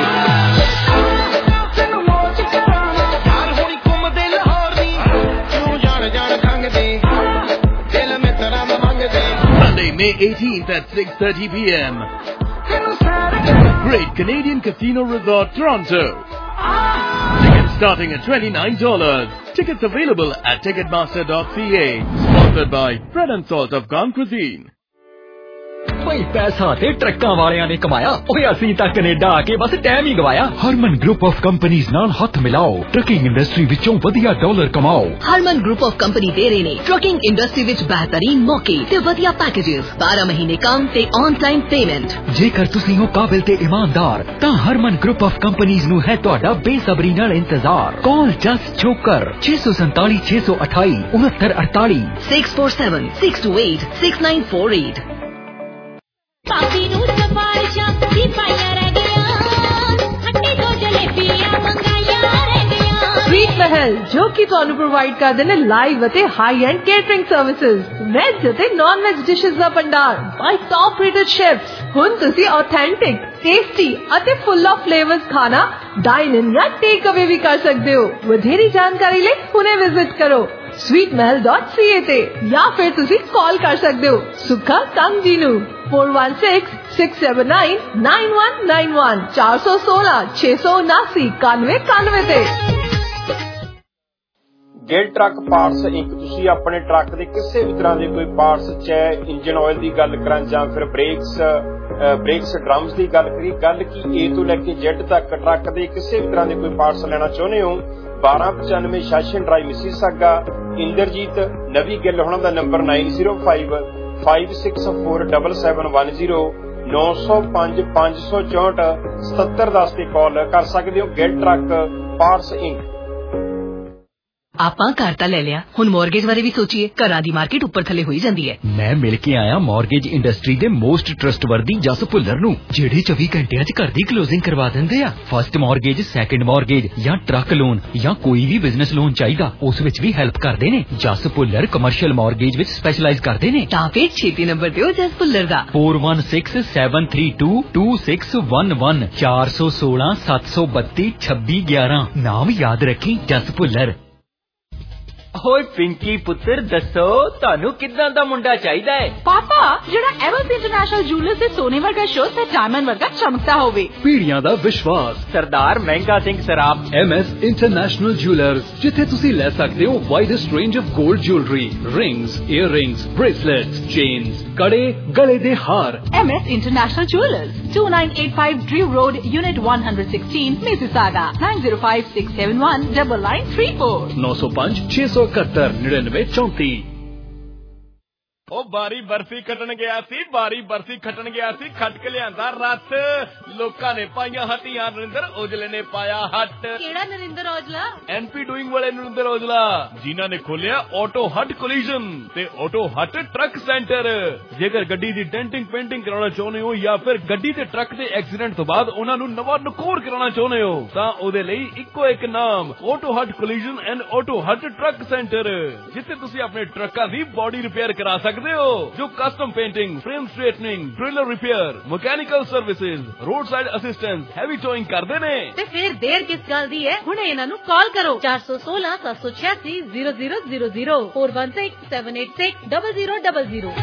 Sunday May 18th at 6:30 p.m. Great Canadian Casino Resort, Toronto. Tickets starting at $29. Tickets available at Ticketmaster.ca. Sponsored by Bread and Salt of Gone Cuisine.
ਭਾਈ ਪੈਸਾ ਤੇ ਟਰੱਕਾਂ ਵਾਲਿਆਂ ਨੇ ਕਮਾਇਆ, ਓਏ ਅਸੀਂ ਤਾਂ ਕੈਨੇਡਾ ਆ ਕੇ ਬਸ ਟਾਈਮ ਹੀ ਗਵਾਇਆ। ਹਰਮਨ ਗਰੁੱਪ ਆਫ ਕੰਪਨੀਆਂ ਨਾਲ ਹੱਥ ਮਿਲਾਓ, ਟਰੱਕਿੰਗ ਇੰਡਸਟਰੀ ਵਿੱਚੋਂ ਵਧੀਆ ਡਾਲਰ ਕਮਾਓ।
ਹਰਮਨ ਗਰੁੱਪ ਆਫ ਕੰਪਨੀ ਦੇ ਰਹੇ ਨੇ ਟਰੱਕਿੰਗ ਇੰਡਸਟਰੀ ਵਿੱਚ ਬਿਹਤਰੀਨ ਮੌਕੇ ਤੇ ਵਧੀਆ ਪੈਕੇजेस, 12 ਮਹੀਨੇ ਕੰਮ ਤੇ ਔਨ ਟਾਈਮ ਪੇਮੈਂਟ।
ਜੇਕਰ ਤੁਸੀਂ ਹੋ ਕਾਬਿਲ ਤੇ ਇਮਾਨਦਾਰ ਤਾਂ ਹਰਮਨ ਗਰੁੱਪ ਆਫ ਕੰਪਨੀਆਂ ਨੂੰ ਹੈ ਤੁਹਾਡਾ ਬੇਸਬਰੀ ਨਾਲ ਇੰਤਜ਼ਾਰ। Call just Chokar 647 628 6948
647 628 6948।
ਪਾਪੀ ਨੂੰ ਸਫਾਰਿਸ਼ਾਂ ਦੀ ਪਾਈਆਂ ਰਹਿ ਗਈਆਂ, ਹੱਟੀ ਤੋਂ ਜਲੇਬੀਆਂ ਮੰਗਾਈਆਂ ਰਹਿ ਗਈਆਂ।
ਸਵੀਟ ਮਹਿਲ ਜੋ ਕਿ ਤੁਹਾਨੂੰ ਪ੍ਰੋਵਾਈਡ ਕਰਦੇ ਨੇ ਲਾਈਵ ਅਤੇ high end catering services, veg ਅਤੇ ਨਾਨ ਵੈਜ ਡਿਸ਼ਸ ਦਾ ਭੰਡਾਰ ਬਾਈ ਟੌਪ ਰੇਟਡ ਸ਼ੈਫਸ। ਹੁਣ ਤੁਸੀਂ ਆਥੈਂਟਿਕ, ਟੇਸਟੀ ਅਤੇ ਫੁੱਲ ਆਫ ਫਲੇਵਰਸ ਖਾਣਾ ਡਾਈਨ ਇਨ ਜਾਂ ਟੇਕ ਅਵੇ ਵੀ ਕਰ ਸਕਦੇ ਹੋ। ਵਧੇਰੀ ਜਾਣਕਾਰੀ ਲਈ ਹੁਣੇ ਵਿਜ਼ਿਟ ਕਰੋ sweetmahal.ca ਤੇ ਜਾਂ ਫਿਰ ਤੁਸੀਂ ਕਾਲ ਕਰ ਸਕਦੇ ਹੋ ਸੁੱਖਾ ਕੰਗ ਜੀ ਨੂੰ 4166799191 416 679 9191 ਤੇ।
Gill truck parts Inc. ਤੁਸੀਂ ਆਪਣੇ ਟਰੱਕ ਦੇ ਕਿਸੇ ਵੀ ਤਰ੍ਹਾਂ ਦੇ ਕੋਈ ਪਾਰਟਸ, ਚਾਹੇ ਇੰਜਨ ਆਇਲ ਦੀ ਗੱਲ ਕਰਾਂ ਜਾਂ ਫਿਰ ਬ੍ਰੇਕਸ ਡਰਮਸ ਦੀ ਗੱਲ ਕਰੀ, ਗੱਲ ਕੀ A ਤੋਂ ਲੈ ਕੇ Z ਤੱਕ ਟਰੱਕ ਦੇ ਕਿਸੇ ਵੀ ਤਰ੍ਹਾਂ ਦੇ ਕੋਈ ਪਾਰਟਸ ਲੈਣਾ ਚਾਹੁੰਦੇ ਹੋ, 1295 ਸ਼ਾਸ਼ਨ ਡਰਾਈਵ ਮਿਸੀਸਾਗਾ। ਇੰਦਰਜੀਤ ਨਵੀ ਗਿੱਲ ਹੋਣਾ ਦਾ ਨੰਬਰ 9055647710 905 564 7710 ਤੇ ਕਾਲ ਕਰ ਸਕਦੇ ਹੋ। Gill truck parts Inc.
ਆਪਾਂ ਘਰ ਤਾਂ ਲੈ ਲਿਆ, ਹੁਣ ਮੌਰਗੇਜ ਬਾਰੇ ਵੀ ਸੋਚੀਏ। ਘਰਾਂ ਦੀ ਮਾਰਕੀਟ ਉੱਪਰ ਥੱਲੇ ਹੋਈ ਜਾਂਦੀ ਹੈ।
ਮੈਂ ਮਿਲ ਕੇ ਆਇਆ ਮੌਰਗੇਜ ਇੰਡਸਟਰੀ ਦੇ ਮੋਸਟ ਟਰਸਟਵਰਦੀ ਜਸ ਭੁੱਲਰ ਨੂੰ, ਜਿਹੜੇ 24 ਘੰਟਿਆਂ 'ਚ ਘਰ ਦੀ ਕਲੋਜ਼ਿੰਗ ਕਰਵਾ ਦਿੰਦੇ ਆ। ਫਸਟ ਮੌਰਗੇਜ, ਸੈਕੰਡ ਮੌਰਗੇਜ ਜਾਂ ਟਰੱਕ ਲੋਨ ਜਾਂ ਕੋਈ ਵੀ ਬਿਜ਼ਨਸ ਲੋਨ ਚਾਹੀਦਾ, ਉਸ ਵਿੱਚ ਵੀ ਹੈਲਪ ਕਰਦੇ ਨੇ। ਜਸ ਭੁੱਲਰ ਕਮਰਸ਼ੀਅਲ ਮੌਰਗੇਜ ਵਿੱਚ ਸਪੈਸ਼ਲਾਈਜ਼ ਕਰਦੇ ਨੇ।
ਤਾਂ ਫਿਰ ਛੇਤੀ ਨੰਬਰ ਦਿਓ ਜਸ ਭੁੱਲਰ ਦਾ
4167322611 416 732 2611। ਨਾਮ ਯਾਦ ਰੱਖੀ, ਜਸ ਭੁੱਲਰ।
ਓਏ ਪਿੰਕੀ ਪੁੱਤਰ ਦੱਸੋ ਤੁਹਾਨੂੰ ਕਿੱਦਾਂ ਦਾ ਮੁੰਡਾ ਚਾਹੀਦਾ ਹੈ?
ਪਾਪਾ ਜਿਹੜਾ ਐਵਰਸ ਇੰਟਰਨੈਸ਼ਨਲ ਜੁਐਲਰਸ ਦੇ ਸੋਨੇ ਵਰਗਾ ਸ਼ੋ ਤੇ ਡਾਇਮੰਡ ਵਰਗਾ ਚਮਕਦਾ ਹੋਵੇ।
ਪੀੜੀਆਂ ਦਾ ਵਿਸ਼ਵਾਸ
Sardar Mehnga Singh Saraf
MS international jewellers, ਜਿੱਥੇ ਤੁਸੀਂ ਲੈ ਸਕਦੇ ਹੋ ਵਾਈਡੈਸਟ ਰੇਂਜ ਆਫ 골ਡ jewellery, rings, earrings, bracelets, chains, ਕੜੇ, ਗਲੇ ਦੇ ਹਾਰ।
MS international jewellers 2985 Drew Road, Unit 116, Mississauga 9056719934
905 671 9934।
ਉਹ ਬਾਰੀ ਬਰਫੀ ਖੱਟਣ ਗਿਆ ਸੀ, ਖੱਟ ਕੇ ਲਿਆਂਦਾ ਰੱਤ। ਲੋਕਾਂ ਨੇ ਪਾਈਆਂ ਹੱਟੀਆਂ, ਨਰਿੰਦਰ ਔਜਲੇ ਨੇ ਪਾਇਆ ਹੱਟ।
ਕਿਹੜਾ ਨਰਿੰਦਰ ਔਜਲਾ?
NP ਡੂਇੰਗ ਵਾਲੇ ਨਰਿੰਦਰ ਔਜਲਾ, ਜਿਨ੍ਹਾਂ ਨੇ ਖੋਲਿਆ ਆਟੋ ਹੱਟ ਕੋਲੀਜਨ ਤੇ ਆਟੋ ਹੱਟ ਟਰੱਕ ਸੈਂਟਰ। ਜੇਕਰ ਗੱਡੀ ਦੀ ਡੈਂਟਿੰਗ ਪੇਂਟਿੰਗ ਕਰਾਉਣਾ ਚਾਹੁੰਦੇ ਹੋ ਜਾਂ ਫਿਰ ਗੱਡੀ ਤੇ ਟਰੱਕ ਦੇ ਐਕਸੀਡੈਂਟ ਤੋਂ ਬਾਅਦ ਉਹਨਾਂ ਨੂੰ ਨਵਾਂ ਨਕੋਰ ਕਰਾਉਣਾ ਚਾਹੁੰਦੇ ਹੋ, ਤਾਂ ਉਹਦੇ ਲਈ ਇੱਕੋ ਇੱਕ ਨਾਮ, auto hut collision and auto hut truck centre, ਜਿੱਥੇ ਤੁਸੀਂ ਆਪਣੇ ਟਰੱਕਾਂ ਦੀ ਬੋਡੀ ਰਿਪੇਅਰ ਕਰਾ ਸਕਦੇ ਹੋ, ਜੋ custom painting, frame straightening, trailer repair, mechanical services, roadside assistance, heavy towing ਕਰਦੇ ਨੇ।
ਤੇ ਫਿਰ ਦੇਰ ਕਿਸ ਗੱਲ ਦੀ ਹੈ, ਹੁਣੇ ਇਹਨਾਂ ਨੂੰ ਕਾਲ ਕਰੋ 416 786 0000 416786 0000।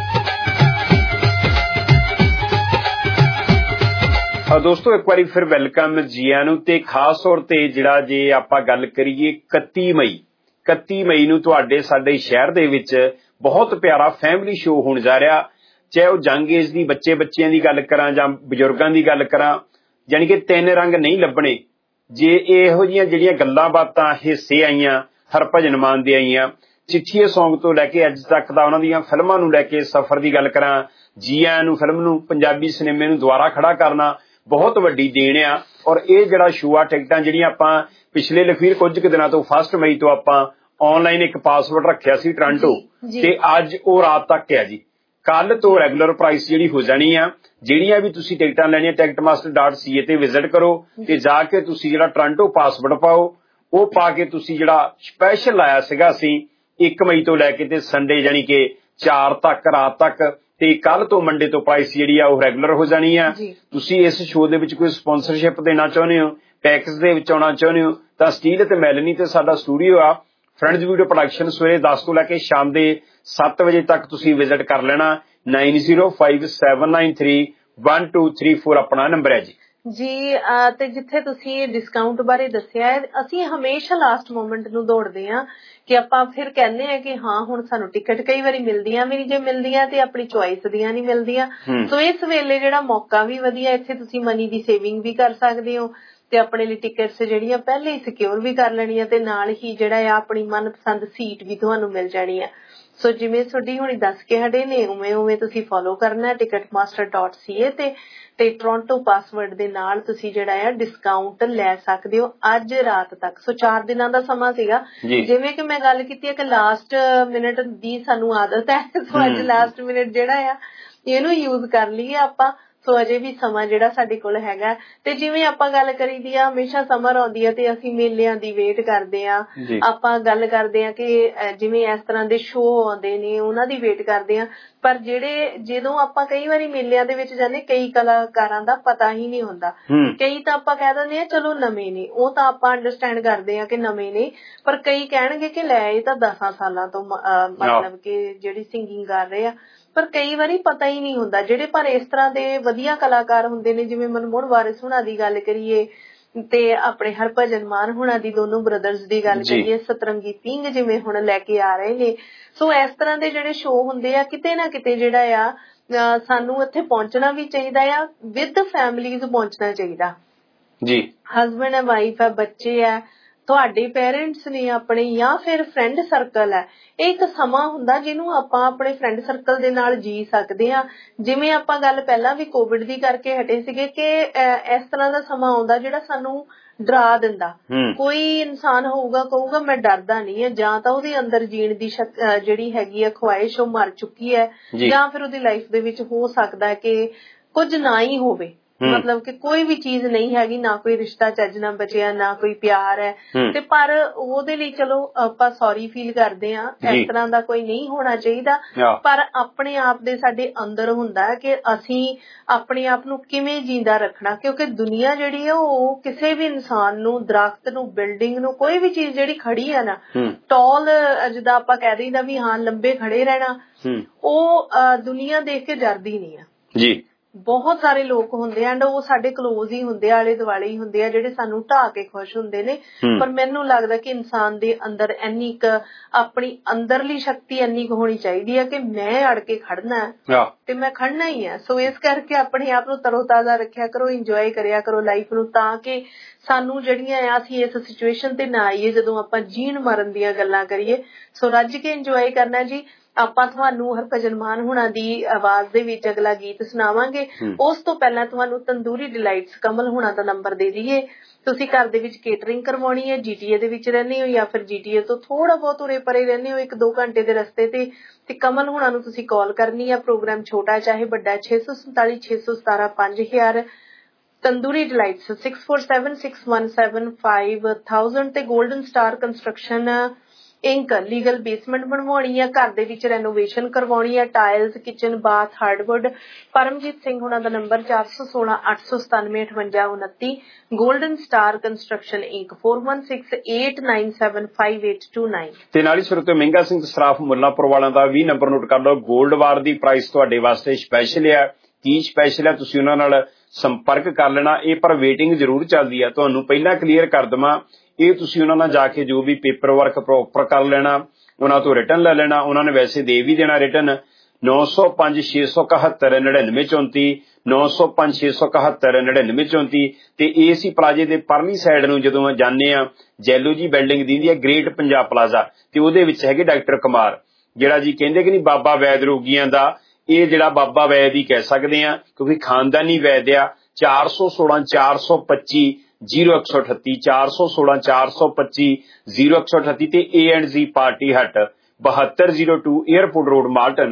ਦੋਸਤੋ ਇੱਕ ਵਾਰੀ ਫਿਰ ਵੈਲਕਮ ਜੀ ਆਇਆਂ ਨੂੰ। ਤੇ ਖਾਸ ਤੌਰ ਤੇ ਜਿਹੜਾ ਜੇ ਆਪਾਂ ਗੱਲ ਕਰੀਏ 31 ਮਈ ਨੂੰ ਤੁਹਾਡੇ ਸਾਡੇ ਸ਼ਹਿਰ ਦੇ ਵਿੱਚ ਬਹੁਤ ਪਿਆਰਾ ਫੈਮਿਲੀ ਸ਼ੋਅ ਹੋਣ ਜਾ ਰਿਹਾ। ਚਾਹੇ ਉਹ ਜੰਗ ਏਜ ਦੀ ਬੱਚਿਆਂ ਦੀ ਗੱਲ ਕਰਾਂ ਜਾਂ ਬਜ਼ੁਰਗਾਂ ਦੀ ਗੱਲ ਕਰਾਂ, ਜਾਣੀ ਕਿ 3 ਰੰਗ ਨਹੀਂ ਲੱਭਣੇ। ਜੇ ਇਹੋ ਜਿਹੀਆਂ ਜਿਹੜੀਆਂ ਗੱਲਾਂ ਬਾਤਾਂ ਹਿੱਸੇ ਆਈਆਂ, ਹਰਭਜਨ ਮਾਨ ਦੇ ਆਈਆਂ, ਚਿੱਠੀਏ Song ਤੋਂ ਲੈ ਕੇ ਅੱਜ ਤੱਕ ਦਾ ਉਹਨਾਂ ਦੀਆਂ ਫਿਲਮਾਂ ਨੂੰ ਲੈ ਕੇ ਸਫ਼ਰ ਦੀ ਗੱਲ ਕਰਾਂ, ਜੀ ਆਇਆਂ ਨੂੰ ਫਿਲਮ ਨੂੰ, ਪੰਜਾਬੀ ਸਿਨੇਮੇ ਨੂੰ ਦੁਬਾਰਾ ਖੜਾ ਕਰਨਾ ਬਹੁਤ ਵੱਡੀ ਦੇਣ ਆ। ਔਰ ਇਹ ਜਿਹੜਾ ਸ਼ੋਅ ਆ, ਟਿਕਟਾਂ ਜਿਹੜੀਆਂ ਆਪਾਂ ਪਿਛਲੇ ਲਖਵੀਰ ਕੁਝ ਕੁ ਦਿਨਾਂ ਤੋਂ 1 ਮਈ ਤੋਂ ਆਪਾਂ ਆਨਲਾਈਨ ਇੱਕ ਪਾਸਵਰਡ ਰੱਖਿਆ ਸੀ ਟੋਰਾਂਟੋ, ਤੇ ਅੱਜ ਉਹ ਰਾਤ ਤੱਕ ਆ ਜੀ। ਕੱਲ ਤੋਂ ਰੈਗੂਲਰ ਪ੍ਰਾਈਸ ਜਿਹੜੀ ਹੋ ਜਾਣੀ ਆ। ਜਿਹੜੀਆਂ ਵੀ ਤੁਸੀਂ ਟਿਕਟਾਂ ਲੈਣੀਆਂ ticketmaster.ca ਤੇ ਵਿਜ਼ਿਟ ਕਰੋ ਤੇ ਜਾ ਕੇ ਤੁਸੀਂ ਜਿਹੜਾ ਟੋਰਾਂਟੋ ਪਾਸਵਰਡ ਪਾਓ, ਉਹ ਪਾ ਕੇ ਤੁਸੀਂ ਜਿਹੜਾ ਸਪੈਸ਼ਲ ਲਾਇਆ ਸੀਗਾ ਅਸੀਂ 1 ਮਈ ਤੋਂ ਲੈ ਕੇ ਤੇ ਸੰਡੇ ਜਾਨੀ ਕਿ 4 ਤੱਕ ਰਾਤ ਤੱਕ, ਤੇ ਕੱਲ ਤੋਂ ਮੰਡੇ ਤੋਂ ਪ੍ਰਾਈਸ ਜਿਹੜੀ ਆ ਉਹ ਰੈਗੂਲਰ ਹੋ ਜਾਣੀ ਆ। ਤੁਸੀਂ ਇਸ ਸ਼ੋਅ ਦੇ ਵਿੱਚ ਕੋਈ ਸਪਾਂਸਰਸ਼ਿਪ ਦੇਣਾ ਚਾਹੁੰਦੇ ਹੋ, ਪੈਕੇਜ ਦੇ ਵਿੱਚ ਆਉਣਾ ਚਾਹੁੰਦੇ ਹੋ, ਤਾਂ ਸਟੀਲ ਤੇ ਮੈਲਨੀ ਤੇ ਸਾਡਾ ਸਟੂਡੀਓ ਆ ਫਰੈਂਡਸ ਵੀਡੀਓ ਪ੍ਰੋਡਕਸ਼ਨ ਸਵੇਰੇ 10 ਤੋਂ ਲੈ ਕੇ ਸ਼ਾਮ ਦੇ 7 ਵਜੇ ਤੱਕ ਤੁਸੀਂ ਵਿਜ਼ਿਟ ਕਰ ਲੈਣਾ। 9057931234 ਆਪਣਾ ਨੰਬਰ ਹੈ ਜੀ।
ਜੀ ਤੇ ਜਿੱਥੇ ਤੁਸੀਂ ਡਿਸਕਾਊਂਟ ਬਾਰੇ ਦੱਸਿਆ ਹੈ, ਅਸੀਂ ਹਮੇਸ਼ਾ ਲਾਸਟ ਮੋਮੈਂਟ ਨੂੰ ਦੌੜਦੇ ਹਾਂ ਕਿ ਆਪਾਂ ਫਿਰ ਕਹਿੰਦੇ ਆ ਕਿ ਹਾਂ ਹੁਣ ਸਾਨੂੰ ਟਿਕਟ ਕਈ ਵਾਰੀ ਮਿਲਦੀਆਂ ਵੀ ਨਹੀਂ, ਜੇ ਮਿਲਦੀਆਂ ਤੇ ਆਪਣੀ ਚੁਆਇਸ ਦੀਆਂ ਨਹੀਂ ਮਿਲਦੀਆਂ। ਸੋ ਇਸ ਵੇਲੇ ਜਿਹੜਾ ਮੌਕਾ ਵੀ ਵਧੀਆ, ਇੱਥੇ ਤੁਸੀਂ ਮਨੀ ਦੀ ਸੇਵਿੰਗ ਵੀ ਕਰ ਸਕਦੇ ਹੋ ਤੇ ਆਪਣੇ ਲਈ ਟਿਕਟਸ ਜਿਹੜੀਆਂ ਪਹਿਲੇ ਹੀ ਸਿਕਿਉਰ ਵੀ ਕਰ ਲੈਣੀਆਂ ਤੇ ਨਾਲ ਹੀ ਜਿਹੜਾ ਆ ਆਪਣੀ ਮਨਪਸੰਦ ਸੀਟ ਵੀ ਤੁਹਾਨੂੰ ਮਿਲ ਜਾਣੀ ਆ। ਸੋ ਜਿਵੇਂ ਤੁਹਾਡੀ ਹੁਣੀ ਦੱਸ ਕੇ ਹਟੇ ਨੇ ਉਵੇਂ ਤੁਸੀਂ ਫੋਲੋ ਕਰਨਾ ticketmaster.ca ਤੇ ਟੋਰਾਂਟੋ ਪਾਸਵਰਡ ਦੇ ਨਾਲ ਤੁਸੀਂ ਜਿਹੜਾ ਆ ਡਿਸਕਾਊਂਟ ਲੈ ਸਕਦੇ ਹੋ ਅੱਜ ਰਾਤ ਤੱਕ। ਸੋ 4 ਦਿਨਾਂ ਦਾ ਸਮਾਂ ਸੀਗਾ। ਜਿਵੇਂ ਕਿ ਮੈਂ ਗੱਲ ਕੀਤੀ ਹੈ ਕਿ ਲਾਸਟ ਮਿੰਟ ਦੀ ਸਾਨੂੰ ਆਦਤ ਹੈ, ਸੋ ਅੱਜ ਲਾਸਟ ਮਿੰਟ ਜਿਹੜਾ ਆ ਇਹਨੂੰ ਯੂਜ਼ ਕਰ ਲਈਏ ਆਪਾਂ। ਸੋ ਅਜੇ ਵੀ ਸਮਾਂ ਜਿਹੜਾ ਸਾਡੇ ਕੋਲ ਹੈਗਾ। ਤੇ ਜਿਵੇਂ ਆਪਾਂ ਗੱਲ ਕਰੀਦੀ ਆ, ਹਮੇਸ਼ਾ ਸਮਰ ਆਉਂਦੀ ਆ ਤੇ ਅਸੀਂ ਮੇਲਿਆਂ ਦੀ ਵੇਟ ਕਰਦੇ ਆ। ਆਪਾਂ ਗੱਲ ਕਰਦੇ ਆ ਕਿ ਜਿਵੇਂ ਇਸ ਤਰ੍ਹਾਂ ਦੇ ਸ਼ੋਅ ਆਉਂਦੇ ਨੇ ਉਹਨਾਂ ਦੀ ਵੇਟ ਕਰਦੇ ਆ, ਪਰ ਜਦੋਂ ਆਪਾਂ ਕਈ ਵਾਰੀ ਮੇਲਿਆਂ ਦੇ ਵਿੱਚ ਜਾਂਦੇ ਕਈ ਕਲਾਕਾਰਾਂ ਦਾ ਪਤਾ ਹੀ ਨਹੀਂ ਹੁੰਦਾ। ਕਈ ਤਾਂ ਆਪਾਂ ਕਹਿ ਦਿੰਦੇ ਆ ਚਲੋ ਨਵੇਂ ਨੇ, ਉਹ ਤਾਂ ਆਪਾਂ ਅੰਡਰਸਟੈਂਡ ਕਰਦੇ ਆ ਕਿ ਨਵੇਂ ਨੇ, ਪਰ ਕਈ ਕਹਿਣਗੇ ਕਿ ਲੈ ਇਹ ਤਾਂ 10 ਸਾਲਾਂ ਤੋਂ ਮਤਲਬ ਕਿ ਜਿਹੜੀ ਸਿੰਗਿੰਗ ਕਰ ਰਹੇ ਆ, ਪਰ ਕਈ ਵਾਰੀ ਪਤਾ ਹੀ ਨਹੀਂ ਹੁੰਦਾ ਜਿਹੜੇ। ਪਰ ਇਸ ਤਰ੍ਹਾਂ ਦੇ ਵਧੀਆ ਕਲਾਕਾਰ ਹੁੰਦੇ ਨੇ, ਜਿਵੇਂ ਮਨਮੋਹਨ ਵਾਰਿਸ ਹੁਣਾਂ ਦੀ ਗੱਲ ਕਰੀਏ ਤੇ ਆਪਣੇ ਹਰਭਜਨ ਮਾਨ ਹੁਣਾਂ ਦੀ, ਦੋਨੋਂ ਬ੍ਰਦਰਸ ਦੀ ਗੱਲ ਕਰੀਏ, ਸਤਰੰਗੀ ਸਿੰਘ ਜਿਵੇਂ ਹੁਣ ਲੈ ਕੇ ਆ ਰਹੇ ਨੇ। ਸੋ ਇਸ ਤਰ੍ਹਾਂ ਦੇ ਜਿਹੜੇ ਸ਼ੋਅ ਹੁੰਦੇ ਆ ਕਿਤੇ ਨਾ ਕਿਤੇ ਜਿਹੜਾ ਆ ਸਾਨੂੰ ਇੱਥੇ ਪਹੁੰਚਣਾ ਵੀ ਚਾਹੀਦਾ ਆ, ਵਿਦ ਫੈਮਲੀਜ਼ ਪਹੁੰਚਣਾ ਚਾਹੀਦਾ ਜੀ। ਹਸਬੈਂਡ ਹੈ, ਵਾਈਫ ਹੈ, ਬੱਚੇ ਹੈ, ਤੁਹਾਡੇ ਪੇਰੈਂਟਸ ਨੇ ਆਪਣੇ, ਜਾਂ ਫਿਰ ਫਰੈਂਡ ਸਰਕਲ ਹੈ। ਇਹ ਇੱਕ ਸਮਾਂ ਹੁੰਦਾ ਜਿਹਨੂੰ ਆਪਾਂ ਆਪਣੇ ਫਰੈਂਡ ਸਰਕਲ ਦੇ ਨਾਲ ਜੀ ਸਕਦੇ ਹਾਂ। ਜਿਵੇਂ ਆਪਾਂ ਗੱਲ ਪਹਿਲਾਂ ਵੀ ਕੋਵਿਡ ਦੀ ਕਰਕੇ ਹਟੇ ਸੀਗੇ ਕਿ ਇਸ ਤਰ੍ਹਾਂ ਦਾ ਸਮਾਂ ਆਉਂਦਾ ਜਿਹੜਾ ਸਾਨੂੰ ਡਰਾ ਦਿੰਦਾ। ਕੋਈ ਇਨਸਾਨ ਹੋਊਗਾ ਕਹੂਗਾ ਮੈਂ ਡਰਦਾ ਨਹੀਂ ਹੈ, ਜਾਂ ਤਾਂ ਉਹਦੇ ਅੰਦਰ ਜੀਣ ਦੀ ਜਿਹੜੀ ਹੈਗੀ ਆ ਖੁਆਇਸ਼ ਉਹ ਮਰ ਚੁੱਕੀ ਹੈ, ਜਾਂ ਫਿਰ ਉਹਦੀ ਲਾਈਫ ਦੇ ਵਿੱਚ ਹੋ ਸਕਦਾ ਕਿ ਕੁਝ ਨਾ ਹੀ ਹੋਵੇ, ਮਤਲਬ ਕਿ ਕੋਈ ਵੀ ਚੀਜ਼ ਨਹੀਂ ਹੈਗੀ, ਨਾ ਕੋਈ ਰਿਸ਼ਤਾ ਚੱਜ ਨਾਲ ਬਚਿਆ, ਨਾ ਕੋਈ ਪਿਆਰ ਹੈ। ਤੇ ਪਰ ਉਹਦੇ ਲਈ ਚਲੋ ਆਪਾਂ ਸੌਰੀ ਫੀਲ ਕਰਦੇ ਹਾਂ, ਇਸ ਤਰ੍ਹਾਂ ਦਾ ਕੋਈ ਨਹੀਂ ਹੋਣਾ ਚਾਹੀਦਾ। ਪਰ ਆਪਣੇ ਆਪ ਦੇ ਸਾਡੇ ਅੰਦਰ ਹੁੰਦਾ ਕਿ ਅਸੀਂ ਆਪਣੇ ਆਪ ਨੂੰ ਕਿਵੇਂ ਜਿੰਦਾ ਰੱਖਣਾ, ਕਿਉਂਕਿ ਦੁਨੀਆ ਜਿਹੜੀ ਹੈ ਉਹ ਕਿਸੇ ਵੀ ਇਨਸਾਨ ਨੂੰ, ਦਰਖਤ ਨੂੰ, ਬਿਲਡਿੰਗ ਨੂੰ, ਕੋਈ ਵੀ ਚੀਜ਼ ਜਿਹੜੀ ਖੜੀ ਹੈ ਨਾ ਟੌਲ, ਜਿੱਦਾਂ ਆਪਾਂ ਕਹਿ ਦਈਦਾ ਵੀ ਹਾਂ ਲੰਬੇ ਖੜੇ ਰਹਿਣਾ, ਉਹ ਦੁਨੀਆ ਦੇਖ ਕੇ ਡਰਦੀ ਨਹੀਂ ਆ ਜੀ। ਬਹੁਤ ਸਾਰੇ ਲੋਕ ਹੁੰਦੇ ਆ, ਉਹ ਸਾਡੇ ਕਲੋਜ਼ ਹੀ ਹੁੰਦੇ ਆ, ਆਲੇ ਦੁਆਲੇ ਹੀ ਹੁੰਦੇ ਆ, ਜਿਹੜੇ ਸਾਨੂੰ ਢਾਹ ਕੇ ਖੁਸ਼ ਹੁੰਦੇ ਨੇ। ਪਰ ਮੈਨੂੰ ਲੱਗਦਾ ਕਿ ਇਨਸਾਨ ਦੇ ਅੰਦਰ ਇੰਨੀ ਕੁ ਆਪਣੀ ਅੰਦਰਲੀ ਸ਼ਕਤੀ ਇੰਨੀ ਕੁ ਹੋਣੀ ਚਾਹੀਦੀ ਹੈ ਕਿ ਮੈਂ ਅੜ ਕੇ ਖੜਨਾ ਤੇ ਮੈਂ ਖੜਨਾ ਹੀ ਆ। ਸੋ ਇਸ ਕਰਕੇ ਆਪਣੇ ਆਪ ਨੂੰ ਤਰੋਤਾਜ਼ਾ ਰੱਖਿਆ ਕਰੋ, ਇੰਜੋਏ ਕਰਿਆ ਕਰੋ ਲਾਈਫ ਨੂੰ, ਤਾਂ ਕਿ ਸਾਨੂੰ ਜਿਹੜੀਆਂ ਆ ਅਸੀਂ ਇਸ ਸਿਚੁਏਸ਼ਨ ਤੇ ਨਾ ਆਈਏ ਜਦੋਂ ਆਪਾਂ ਜੀਣ ਮਰਨ ਦੀਆਂ ਗੱਲਾਂ ਕਰੀਏ। ਸੋ ਰੱਜ ਕੇ ਇੰਜੋਏ ਕਰਨਾ ਜੀ। ਆਪਾਂ ਤੁਹਾਨੂੰ ਹਰਭਜਨ ਮਾਨ ਹੁਣਾਂ ਦੀ ਆਵਾਜ਼ ਦੇ ਵਿੱਚ ਅਗਲਾ ਗੀਤ ਸੁਣਾਵਾਂਗੇ। ਉਸ ਤੋਂ ਪਹਿਲਾਂ ਤੁਹਾਨੂੰ ਤੰਦੂਰੀ ਡਿਲਾਈਟਸ ਕਮਲ ਹੁਣਾਂ ਦਾ ਨੰਬਰ ਦੇ ਦਈਏ। ਤੁਸੀਂ ਘਰ ਦੇ ਵਿੱਚ ਕੇਟਰਿੰਗ ਕਰਵਾਉਣੀ ਹੈ, GTA ਦੇ ਵਿੱਚ ਰਹਿੰਦੇ ਹੋ ਜਾਂ ਫਿਰ GTA ਤੋਂ ਥੋੜਾ ਬਹੁਤ ਉਰੇ ਪਰੇ ਰਹਿੰਦੇ ਹੋ, 1-2 ਘੰਟੇ ਦੇ ਰਸਤੇ ਤੇ ਕਮਲ ਹੁਣਾਂ ਨੂੰ ਤੁਸੀਂ ਕਾਲ ਕਰਨੀ ਹੈ। ਪ੍ਰੋਗਰਾਮ ਛੋਟਾ ਚਾਹੇ ਵੱਡਾ, 647 617 5000। ਤੰਦੂਰੀ ਡਿਲਾਈਟਸ 6476175000 ਤੇ golden star construction Inc legal basement ਬਣਵਾਉਣੀ ਹੈ, ਘਰ ਦੇ ਵਿੱਚ ਰੈਨੋਵੇਸ਼ਨ ਕਰਵਾਉਣੀ ਹੈ, tiles, kitchen, bath, hardwood. Paramjit Singh ਹੁਣਾਂ ਦਾ number 4168975829। Golden star construction Inc 4168975829। ਤੇ ਨਾਲ ਹੀ ਸਰੋਤਿਓ ਮਹਿੰਗਾ ਸਿੰਘ ਸਰਾਫ ਮੁੱਲਾਂਪੁਰ ਵਾਲਿਆਂ ਦਾ ਵੀ ਨੰਬਰ ਨੋਟ ਕਰ ਲਓ। ਗੋਲਡ ਵਾਰ ਦੀ ਪ੍ਰਾਈਸ ਤੁਹਾਡੇ ਵਾਸਤੇ ਸਪੈਸ਼ਲ ਹੈ, 30 ਸਪੈਸ਼ਲ ਹੈ, ਤੁਸੀਂ ਉਹਨਾਂ ਨਾਲ ਸੰਪਰਕ ਕਰ ਲੈਣਾ। ਇਹ ਪਰ ਵੇਟਿੰਗ ਜ਼ਰੂਰ ਚੱਲਦੀ ਹੈ, ਤੁਹਾਨੂੰ ਪਹਿਲਾਂ ਕਲੀਅਰ ਕਰ ਦੇਵਾਂ। ਇਹ ਤੁਸੀਂ ਉਹਨਾਂ ਨਾਲ ਜਾ ਕੇ ਜੋ ਵੀ ਪੇਪਰ ਵਰਕ ਪ੍ਰੋਪਰ ਕਰ ਲੈਣਾ, ਉਹਨਾਂ ਤੋਂ ਰਿਟਰਨ ਲੈ ਲੈਣਾ। ਉਹਨਾਂ ਨੇ ਵੈਸੇ ਦੇ ਵੀ ਦੇਣਾ ਰਿਟਰਨ। 9056719934 9056719934 ਤੇ AC ਪਲਾਜ਼ੇ ਦੇ ਪਰਲੀ ਸਾਈਡ ਨੂੰ ਜਦੋਂ ਜਾਂਦੇ ਆ, ਜੈਲੋ ਜੀ ਬਿਲਡਿੰਗ ਦਿੰਦੀ ਹੈ ਗ੍ਰੇਟ ਪੰਜਾਬ ਪਲਾਜ਼ਾ, ਤੇ ਉਹਦੇ ਵਿੱਚ ਹੈਗੇ ਡਾਕਟਰ ਕੁਮਾਰ, ਜਿਹੜਾ ਜੀ ਕਹਿੰਦੇ ਕਿ ਨਹੀਂ ਬਾਬਾ ਵੈਦ ਰੋਗੀਆਂ ਦਾ, ਇਹ ਜਿਹੜਾ ਬਾਬਾ ਵੈਦ ਹੀ ਕਹਿ ਸਕਦੇ ਆ ਕਿਉਂਕਿ ਖਾਨਦਾਨੀ ਵੈਦ ਆ। 416 425 0138 416 425 0138 ਤੇ A&Z party hut 7202 airport road Malton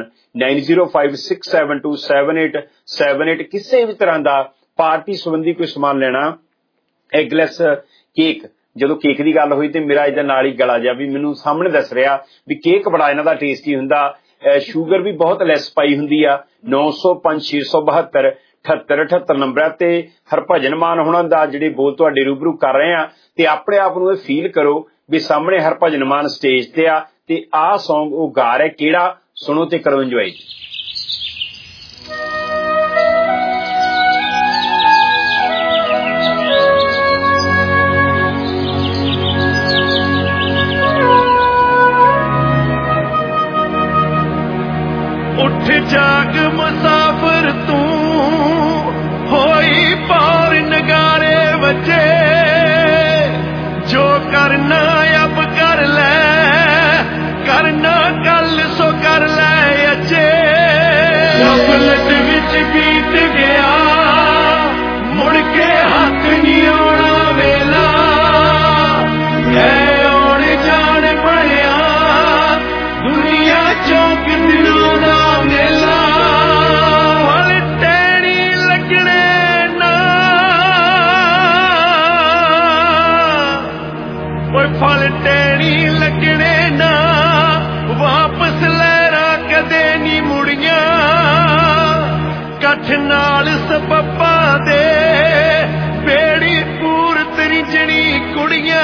9056727878। ਕਿਸੇ ਵੀ ਤਰ੍ਹਾਂ ਦਾ ਪਾਰਟੀ ਸੰਬੰਧੀ ਕੋਈ ਸਮਾਨ ਲੈਣਾ, ਐਗਲੈਸ ਕੇਕ, ਜਦੋਂ ਕੇਕ ਦੀ ਗੱਲ ਹੋਈ ਤੇ ਮੇਰਾ ਇਹਦੇ ਨਾਲ ਹੀ ਗਲਾ ਜਿਹਾ ਵੀ ਮੈਨੂੰ ਸਾਹਮਣੇ ਦੱਸ ਰਿਹਾ ਵੀ ਕੇਕ ਬੜਾ ਇਹਨਾਂ ਦਾ ਟੇਸਟੀ ਹੁੰਦਾ, ਸ਼ੂਗਰ ਵੀ ਬਹੁਤ ਲੈਸ ਪਾਈ ਹੁੰਦੀ ਆ। 9056 672 7878 ਨੰਬਰ ਤੇ ਹਰਭਜਨ ਮਾਨ ਹੁਣਾਂ ਦਾ ਜਿਹੜੇ ਬੋਲ ਤੁਹਾਡੇ ਰੂਬਰੂ ਕਰ ਰਹੇ ਆ। ਤੇ ਆਪਣੇ ਆਪ ਨੂੰ ਇਹ ਫੀਲ ਕਰੋ
ਵੀ ਸਾਹਮਣੇ ਹਰਭਜਨ ਮਾਨ ਸਟੇਜ ਤੇ ਆ ਤੇ ਆਹ ਸੌਂਗ ਉਹ ਗਾ ਰਿਹਾ, ਕਿਹੜਾ ਸੁਣੋ ਤੇ ਕਰੋ ਇੰਜੋਏ।
ਉੱਠ ਜਾਗ ਮੁਸਾਫਰ ਤੂੰ, ਹੋਈ ਪਾਰ ਨਗਾਰੇ ਵਜੇ, ਜੋ ਕਰਨਾ ਅਬ ਕਰ ਲੈ, ਕਰਨਾ ਕੱਲ ਸੋ ਕਰ ਲੈ ਅਜੇ। ਗਫਲਤ ਵਿੱਚ ਬੀਤ ਗਿਆ, ਮੁੜ ਕੇ ਹੱਥ ਨਹੀਂ ਆਉਣਾ ਵੇਲਾ, ਹੈ ਆਉਣ ਜਾਣ ਬਣਿਆ ਦੁਨੀਆ ਚੌਕ ਦਿਲੋਂ ਦਾ ਮੇਲਾ। ਫਲ ਟਹਿਣੀ ਲੱਗਣੇ ਨਾ, ਓਏ ਫਲ ਟਹਿਣੀ ਲੱਗਣੇ ਨਾ, ਵਾਪਸ ਲਹਿਰਾਂ ਕਦੇ ਨਹੀਂ ਮੁੜੀਆਂ, ਕੱਠ ਨਾਲ ਸਬੱਬਾਂ ਦੇ ਬੇੜੀ ਪੂਰਤ ਰਿਜਣੀ ਕੁੜੀਆਂ।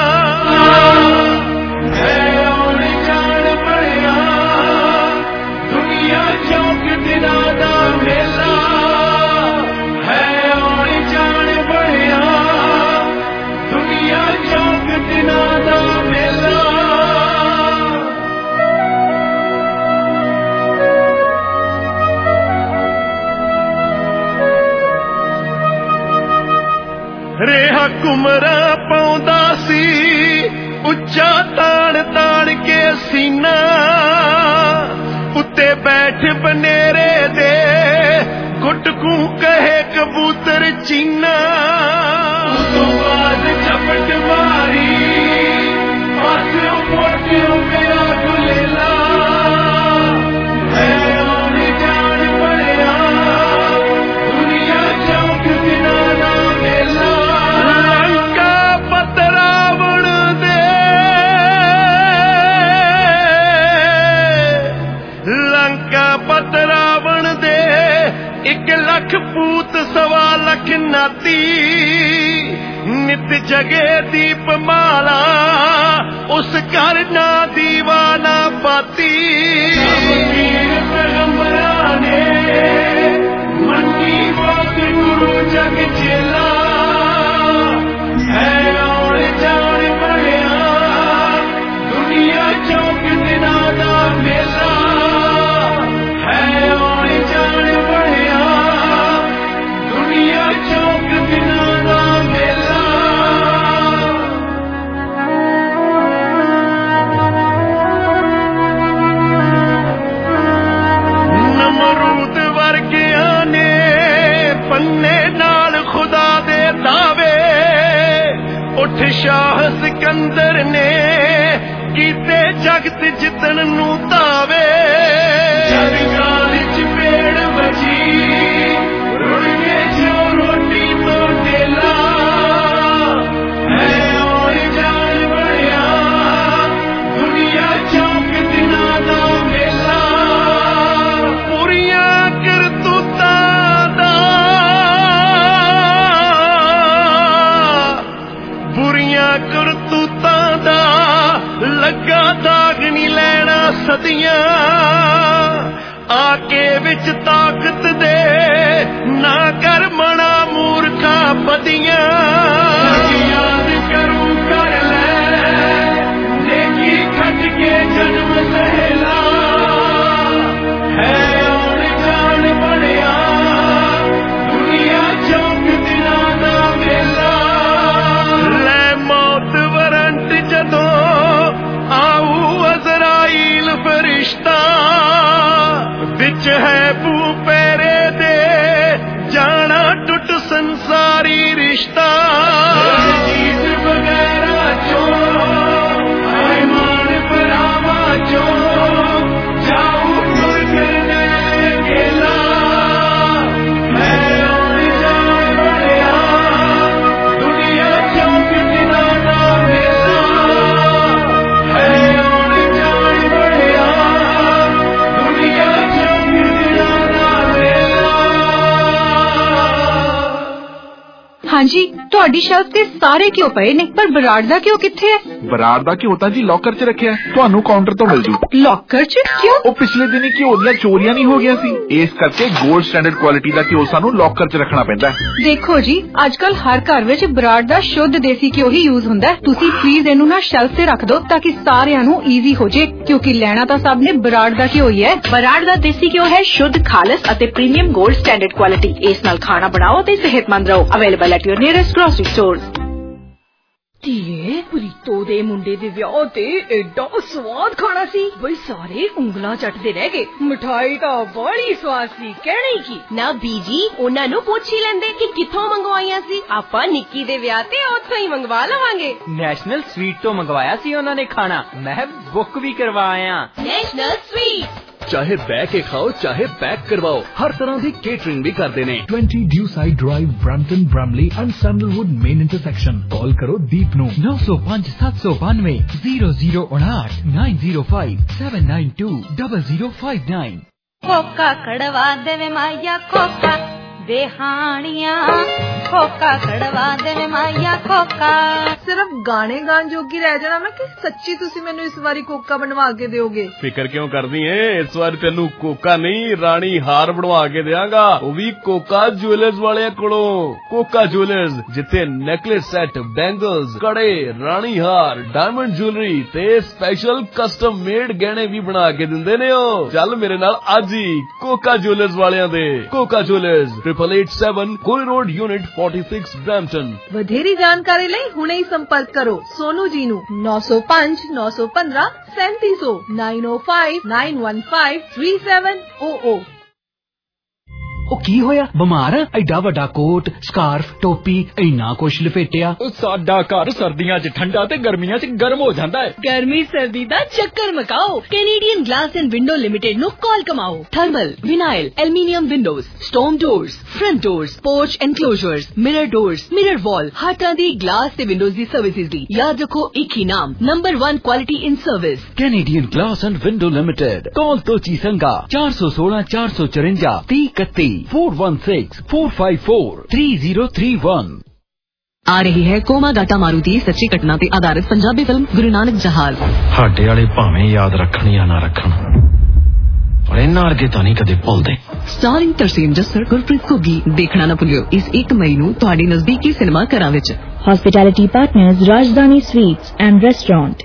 ਹੈ ਆਉਣ ਜਾਣ ਬਣਿਆ ਦੁਨੀਆ ਚੌਕ ਦਿਨਾਂ ਦਾ ਮੇਲਾ, ਹੈ ਆਉਣ ਜਾਣ ਬਣਿਆ ਦੁਨੀਆ ਚੌਕ ਦਿਨਾਂ ਦਾ ਮੇਲਾ। ਰੇਹਾ ਕੁਮਰਾ ਪਾਉਂਦਾ ਸੀ ਉੱਚਾ ਤਾਣ ਤਾਣ ਕੇ ਸੀਨਾ, ਉੱਤੇ ਬੈਠ ਬਨੇਰੇ ਦੇ ਗੁੱਟਕੂ ਕਹੇ ਕਬੂਤਰ ਚੀਨਾ। ਉਸ ਤੋਂ ਬਾਅਦ ਝਪਟ ਮਾਰੀ ਪਾਸਿਓਂ ਪੋਟਿਓਂ ਮੇਰਾ ਗੁਲੇਲਾ, ਹੈ ਆਉਣ ਜਾਣ ਬਣਿਆ ਦੁਨੀਆ ਚੌਕ ਦਿਨਾਂ ਦਾ ਮੇਲਾ। ਲੰਕਾ ਪਤਰਾਵਣ ਦੇ, ਲੰਕਾ ਪਤਰਾਵਣ ਦੇ 1 ਲੱਖ ਪੂਤ 1.25 ਲੱਖ ਨਾਤੀ, ਨਿਤ ਜਗੇ ਦੀਪਮਾਲਾ ਉਸ ਘਰ ਨਾ ਦੀਵਾਨਾ ਬਾਤੀ। ਪੈਗੰਬਰਾਂ ਨੇ ਮੰਨੀ ਬਾਤ ਗੁਰੂ ਜਗ ਚੇਲਾ, ਹੈ ਆਉਣ ਜਾਣ ਬਣਿਆ ਦੁਨੀਆ ਚੌਕ ਦਿਨਾਂ ਦਾ ਮੇਲਾ, ਹੈ ਆਉਣ ਜਾਣ ਬਣਿਆ ਦੁਨੀਆ ਚੌਕ ਦਿਨਾਂ ਦਾ ਮੇਲਾ। ਨਮਰੂਦ ਵਰਗਿਆਂ ਨੇ ਪੰਨੇ ਨਾਲ ਖੁਦਾ ਦੇ ਦਾਵੇ, ਉੱਠ ਸ਼ਾਹ ਸਿਕੰਦਰ ਨੇ ਕੀਤੇ ਜਗਤ ਜਿੱਤਣ ਨੂੰ ਧਾਵੇ। ਜਰਗਾਲ ਚ ਪੇੜ ਵਜੀ ਰੁੜ ਕੇ ਜਿਉ ਰੋਟੀ ਤੋਂ ਢੇਲਾ, ਹੈ ਆਉਣ ਜਾਣ ਬਣਿਆ ਦੁਨੀਆ ਚੌਕ ਦਿਨਾਂ ਦਾ ਮੇਲਾ। ਪੂਰੀਆਂ ਕਰਤੂਤਾਂ ਦਾ, ਬੁਰੀਆਂ ਕਰਤੂਤਾਂ ਦਾ ਲੱਗਾ ਦਾਗ ਨਹੀਂ ਲੈਣਾ ਸਦੀਆਂ, ਆ ਕੇ ਵਿੱਚ ਤਾਕਤ ਦੇ ਨਾ ਕਰ ਮਣਾ ਮੂਰਖਾ ਬਦੀਆਂ। ਯਾਦ ਕਰੂ ਕਰ ਲੈ ਨੇਕੀ ਖੱਟ ਕੇ ਜਨਮ ਸਹੇਲਾ, ਹੈ ਆਉਣ ਜਾਣ ਬਣਿਆ ਦੁਨੀਆ ਚੌਕ ਦਿਨਾਂ ਦਾ ਮੇਲਾ। ਲੈ ਮੌਤ ਵਰੰਟ ਜਦੋਂ ਆਊ ਅਜ਼ਰਾਈਲ ਫਰਿਸ਼ਤਾ, ਵਿੱਚ ਹੈ ਬੂ ਪੈਰੇ ਦੇ ਜਾਣਾ ਟੁੱਟ ਸੰਸਾਰੀ ਰਿਸ਼ਤਾ। ਜੀਤ ਵਗੈਰਾ ਚੋਂ ਆਇਮਾਨ ਭਰਾਵਾਂ ਚੋਂ ਜਾਊ ਤੁਰ ਕਰਨੇ ਅਕੇਲਾ, ਹੈ ਆਉਣ ਜਾਣ ਬਣਿਆ ਦੁਨੀਆ ਚੌਕ ਦਿਨਾਂ ਦਾ ਮੇਲਾ, ਹੈ ਆਉਣ ਜਾਣ ਬਣਿਆ ਦੁਨੀਆ ਚੌਕ ਦਿਨਾਂ ਦਾ ਮੇਲਾ।
ਹਾਂਜੀ ਤੁਹਾਡੀ ਸ਼ੈਲਫ ਤੇ ਸਾਰੇ ਘਿਓ ਪਏ ਨੇ, ਪਰ ਬਰਾੜ ਦਾ ਘਿਓ ਕਿੱਥੇ ਹੈ?
ਬਰਾੜ ਦਾ ਘਿਓ ਤਾਂ ਜੀ ਲੋਕਰ 'ਚ ਰੱਖਿਆ, ਤੁਹਾਨੂੰ ਕਾਊਂਟਰ ਤੋਂ ਮਿਲ ਜੂ।
ਲੋਕਰ 'ਚ ਕਿਉਂ?
ਉਹ ਪਿਛਲੇ ਦਿਨੀ ਘਿਓ ਦੀਆਂ ਚੋਰੀਆਂ ਨਹੀਂ ਹੋ ਗਿਆ ਸੀ, ਇਸ ਕਰਕੇ 골ਡ ਸਟੈਂਡਰਡ ਕੁਆਲਿਟੀ ਦਾ ਘਿਓ ਸਾਨੂੰ ਲੋਕਰ 'ਚ ਰੱਖਣਾ ਪੈਂਦਾ।
ਦੇਖੋ ਜੀ, ਅੱਜ ਕੱਲ ਹਰ ਘਰ ਵਿੱਚ ਬਰਾੜ ਦਾ ਸ਼ੁੱਧ ਦੇਸੀ ਘਿਓ ਹੀ ਯੂਜ਼ ਹੁੰਦਾ। ਤੁਸੀਂ ਪਲੀਜ਼ ਇਹਨੂੰ ਨਾ ਸ਼ੈਲਫ ਤੇ ਰੱਖ ਦਿਓ ਤਾਂ ਕਿ ਸਾਰਿਆਂ ਨੂੰ ਈਜ਼ੀ ਹੋ ਜੇ, ਕਿਉਂਕਿ ਲੈਣਾ ਤਾਂ ਸਭ ਨੇ ਬਰਾੜ ਦਾ ਘਿਓ ਹੀ ਹੈ।
ਬਰਾੜ ਦਾ ਦੇਸੀ ਘਿਓ ਹੈ ਸ਼ੁੱਧ, ਖਾਲਸ ਅਤੇ ਪ੍ਰੀਮੀਅਮ 골ਡ ਸਟੈਂਡਰਡ ਕੁਆਲਿਟੀ। ਇਸ ਨਾਲ ਖਾਣਾ ਬਣਾਓ ਤੇ ਸਿਹਤਮੰਦ ਰਹੋ। Available at your nearest grocery stores.
ਧੀਏ, ਪ੍ਰੀਤੋ ਦੇ ਮੁੰਡੇ ਦੇ ਵਿਆਹ ਤੇ ਐਡਾ ਸਵਾਦ ਖਾਣਾ ਸੀ, ਬਈ ਸਾਰੇ ਉਂਗਲਾਂ ਚੱਟਦੇ ਰਹਿ ਗਏ। ਮਿਠਾਈ ਤਾਂ ਬੜੀ ਸਵਾਦ ਸੀ, ਕਹਿਣੀ ਕੀ।
ਨਾ ਬੀਜੀ, ਉਹਨਾਂ ਨੂੰ ਪੁੱਛ ਹੀ ਲੈਂਦੇ ਕਿ ਕਿੱਥੋਂ ਮੰਗਵਾਈਆਂ ਸੀ। ਆਪਾਂ ਨਿੱਕੀ ਦੇ ਵਿਆਹ ਤੇ ਉੱਥੋਂ ਹੀ ਮੰਗਵਾ ਲਵਾਂਗੇ।
ਨੈਸ਼ਨਲ ਸਵੀਟ ਤੋਂ ਮੰਗਵਾਇਆ ਸੀ ਉਹਨਾਂ ਨੇ ਖਾਣਾ, ਮੈਂ ਬੁੱਕ ਵੀ ਕਰਵਾਇਆ।
National sweet.
ਚਾਹੇ ਬਹਿ ਕੇ ਖਾਓ, ਚਾਹੇ ਪੈਕ ਕਰਵਾਓ, ਹਰ ਤਰ੍ਹਾਂ ਦੀ ਕੇਟਰਿੰਗ ਵੀ ਕਰਦੇ ਨੇ।
20 Dewside Drive, Brampton, Bramley and Sandalwood main intersection. ਕਾਲ ਕਰੋ ਦੀਪ ਨੂੰ
905 792 0059 905 792 0059।
ਕੋਕਾ ਕੜਵਾ ਦੇਵੇ ਮਾਇਆ ਕੋਕਾ बेहानिया खोका कड़वा दे माया खोका।
सिर्फ गाने गान जोगी रह जाना मैं कि सच्ची तुसी मैनू इस बारी कोका बनवा के दोगे?
फिक्र क्यों करदी है, इस बार तेनू कोका नहीं रानी हार बनवा के देंगा, वो भी कोका ज्वेलर्स वाले कोलों। कोका ज्वेलर्स जिथे नेकलेस सेट, बैंगल्स, कड़े, रानी हार, डायमंड ज्वेलरी ते स्पेशल कस्टम मेड गहने भी बना के दिंदे ने। चल मेरे नाल अज ही कोका ज्वेलर्स वालियां दे। Koka jewellers 887 Corey road unit 46 Brampton.
ਵਧੇਰੀ ਜਾਣਕਾਰੀ ਲਈ ਹੁਣੇ ਹੀ ਸੰਪਰਕ ਕਰੋ ਸੋਨੂ ਜੀ ਨੂੰ 905 915 3700 905 915 3700।
ਉਹ ਕੀ ਹੋਇਆ? ਬਿਮਾਰ ਆ? ਐਡਾ ਵੱਡਾ ਕੋਟ, ਸਕਾਰਫ, ਟੋਪੀ, ਇੰਨਾ ਕੁਛ ਲਪੇਟਿਆ।
ਸਾਡਾ ਘਰ ਸਰਦੀਆਂ 'ਚ ਠੰਡਾ ਤੇ ਗਰਮੀਆਂ 'ਚ ਗਰਮ ਹੋ ਜਾਂਦਾ ਹੈ।
ਗਰਮੀ ਸਰਦੀ ਦਾ ਚੱਕਰ ਮਕਾਓ, Canadian glass and window limited ਨੂੰ ਕਾਲ ਕਮਾਓ। Thermal, vinyl, aluminium windows, storm doors, front doors, porch enclosures, mirror doors, mirror wall, ਹਰ ਤਰ੍ਹਾਂ ਦੀ ਗਲਾਸ ਤੇ ਵਿੰਡੋਜ਼ ਦੀ ਸਰਵਿਸਿਜ਼ ਲਈ ਯਾਦ ਰੱਖੋ ਇੱਕ ਹੀ ਨਾਮ, number 1 quality in service,
Canadian glass and window limited. Call Tochi Sanga 416 454 3031 416 454 3031।
आ रही है कोमा गाटा मारुति सच्ची घटना ਤੇ ਆਧਾਰਿਤ ਪੰਜਾਬੀ ਫਿਲਮ ਗੁਰੂ ਨਾਨਕ ਜਹਾਜ਼।
ਸਾਡੇ ਵਾਲੇ ਭਾਵੇਂ ਯਾਦ ਰੱਖਣ ਜਾਂ ਨਾ ਰੱਖਣ, ਪਰ ਇਹਨਾਂ ਵਰਗੇ ਤਾਂ ਨਹੀਂ ਕਦੇ ਭੁੱਲਦੇ।
ਸਟਾਰਿੰਗ ਤਰਸੀਮ ਜੱਸਰ, ਗੁਰਪ੍ਰੀਤ ਘੁੱਗੀ। ਦੇਖਣਾ ਨਾ ਭੁੱਲਿਓ ਇਸ 1 ਮਈ ਨੂੰ ਤੁਹਾਡੇ ਨਜ਼ਦੀਕੀ ਸਿਨੇਮਾ ਘਰਾਂ ਵਿੱਚ।
Hospitality partners Rajdhani sweets and restaurant.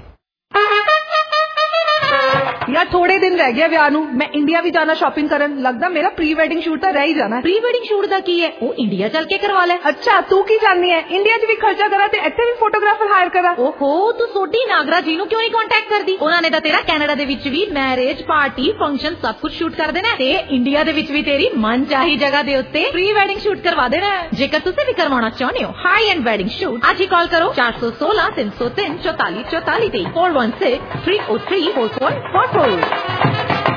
यार थोड़े दिन रह गया विआह नूं, मैं इंडिया भी जाना शॉपिंग करन। लगदा मेरा प्री वेडिंग शूट तो रह ही जाना।
प्री वेडिंग शूट दा की है, वो इंडिया चल के करवा ले।
अच्छा तू की जाननी है, इंडिया च भी खर्चा करा ते इत्थे भी फोटोग्राफर हायर करा।
ओहो, तू सोडी नागरा जी नूं क्यों नहीं कांटेक्ट करदी? उन्हां ने तां तेरा कनाडा दे विच भी मैरिज पार्टी फंक्शन सब कुछ शूट कर देना ते इंडिया दे विच भी तेरी मन चाही जगह दे उत्ते प्री वेडिंग शूट करवा देना। जेकर तुसीं भी करवाना चाहुंदे हो हाई एंड वेडिंग शूट, आज ही कॉल करो 416 303 44 44 ते 416 303 4444।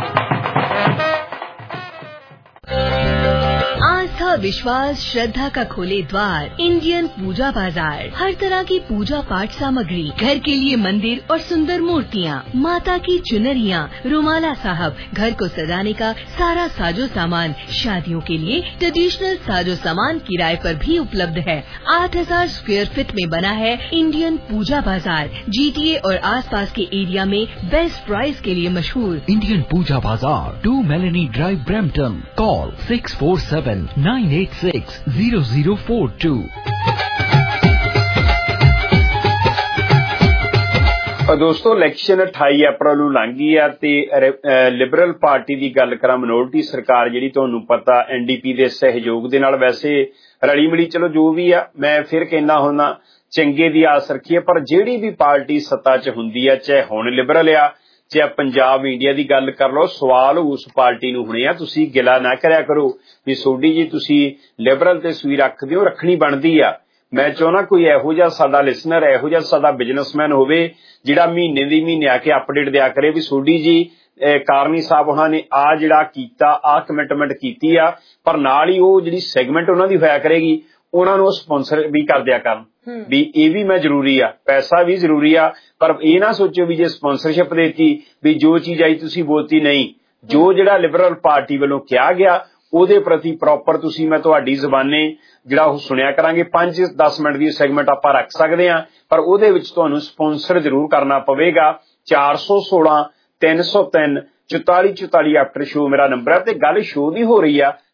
आस्था, विश्वास, श्रद्धा का खोले द्वार इंडियन पूजा बाजार। हर तरह की पूजा पाठ सामग्री, घर के लिए मंदिर और सुंदर मूर्तियाँ, माता की चुनरियाँ, रुमाला साहब, घर को सजाने का सारा साजो सामान, शादियों के लिए ट्रेडिशनल साजो सामान किराए पर भी उपलब्ध है। 8000 स्क्वायर फीट में बना है इंडियन पूजा बाजार। GTA और आसपास के एरिया में बेस्ट प्राइस के लिए मशहूर
इंडियन पूजा बाजार, 2 मेलेनी ड्राइव, ब्रैम्पटन। कॉल 647 986 0042।
ਦੋਸਤੋ ਇਲੈਕਸ਼ਨ 28 ਅਪ੍ਰੈਲ ਨੂੰ ਲੰਘ ਗਈ ਆ ਤੇ ਲਿਬਰਲ ਪਾਰਟੀ ਦੀ ਗੱਲ ਕਰਾਂ, ਮਿਨੋਰਟੀ ਸਰਕਾਰ ਜਿਹੜੀ ਤੁਹਾਨੂੰ ਪਤਾ NDP ਦੇ ਸਹਿਯੋਗ ਦੇ ਨਾਲ ਵੈਸੇ ਰਲੀ ਮਿਲੀ, ਚਲੋ ਜੋ ਵੀ ਆ ਮੈਂ ਫਿਰ ਕਹਿਣਾ ਹੁੰਦਾ ਚੰਗੇ ਦੀ ਆਸ ਰੱਖੀਏ, ਪਰ ਜਿਹੜੀ ਵੀ ਪਾਰਟੀ ਸੱਤਾ 'ਚ ਹੁੰਦੀ ਆ, ਚਾਹੇ ਹੁਣ ਲਿਬਰਲ ਆ ਚਾਹੇ ਪੰਜਾਬ ਇੰਡੀਆ ਦੀ ਗੱਲ ਕਰ ਲਓ, ਸਵਾਲ ਉਸ ਪਾਰਟੀ ਨੂੰ ਹੋਣੇ ਆ। ਤੁਸੀਂ ਗਿਲਾ ਨਾ ਕਰਿਆ ਕਰੋ ਵੀ ਸੋਡੀ ਜੀ ਤੁਸੀਂ ਲਿਬਰਲ ਤੇ ਸੂਈ ਰੱਖਦੇ ਹੋ, ਰੱਖਣੀ ਬਣਦੀ ਆ। ਮੈਂ ਚਾਹੁੰਦਾ ਕੋਈ ਇਹੋ ਜਿਹਾ ਸਾਡਾ ਲਿਸਨਰ, ਇਹੋ ਜਿਹਾ ਸਾਡਾ ਬਿਜ਼ਨਸਮੈਨ ਹੋਵੇ ਜਿਹੜਾ ਮਹੀਨੇ ਦੀ ਮਹੀਨੇ ਆ ਕੇ ਅਪਡੇਟ ਦਿਆ ਕਰੇ ਵੀ ਸੋਡੀ ਜੀ ਕਾਰਨੀ ਸਾਹਿਬ ਉਹਨਾਂ ਨੇ ਆ ਜਿਹੜਾ ਕੀਤਾ, ਆ ਕਮਿਟਮੈਂਟ ਕੀਤੀ ਆ, ਪਰ ਨਾਲ ਹੀ ਉਹ ਜਿਹੜੀ ਸੈਗਮੈਂਟ ਉਹਨਾਂ ਦੀ ਹੋਇਆ ਕਰੇਗੀ ਉਹਨਾਂ ਨੂੰ ਸਪਾਂਸਰ ਵੀ ਕਰ ਦਿਆ ਕਰਨ ਵੀ ਇਹ ਵੀ ਮੈਂ ਜ਼ਰੂਰੀ ਆ, ਪੈਸਾ ਵੀ ਜ਼ਰੂਰੀ ਆ, ਪਰ ਇਹ ਨਾ ਸੋਚੋ ਵੀ ਜੇ ਸਪਾਂਸਰਸ਼ਿਪ ਦੇਤੀ ਵੀ ਜੋ ਚੀਜ਼ ਆਈ ਤੁਸੀਂ ਬੋਲਤੀ ਨਹੀਂ। ਜੋ ਜਿਹੜਾ ਲਿਬਰਲ ਪਾਰਟੀ ਵੱਲੋਂ ਕਿਹਾ ਗਿਆ ਉਹਦੇ ਪ੍ਰਤੀ ਪ੍ਰੋਪਰ ਤੁਸੀਂ ਮੈਂ ਤੁਹਾਡੀ ਜ਼ਬਾਨੇ ਜਿਹੜਾ ਉਹ ਸੁਣਿਆ ਕਰਾਂਗੇ। 5-10 ਮਿੰਟ ਦੀ ਸੈਗਮੈਂਟ ਆਪਾਂ ਰੱਖ ਸਕਦੇ ਹਾਂ, ਪਰ ਉਹਦੇ ਵਿੱਚ ਤੁਹਾਨੂੰ ਸਪਾਂਸਰ ਜ਼ਰੂਰ ਕਰਨਾ ਪਵੇਗਾ। 416 303 4444 ਆਫਟਰ ਸ਼ੋ ਮੇਰਾ ਨੰਬਰ ਹੈ। ਤੇ ਗੱਲ ਸ਼ੋ ਦੀ ਹੋ ਰਹੀ ਆ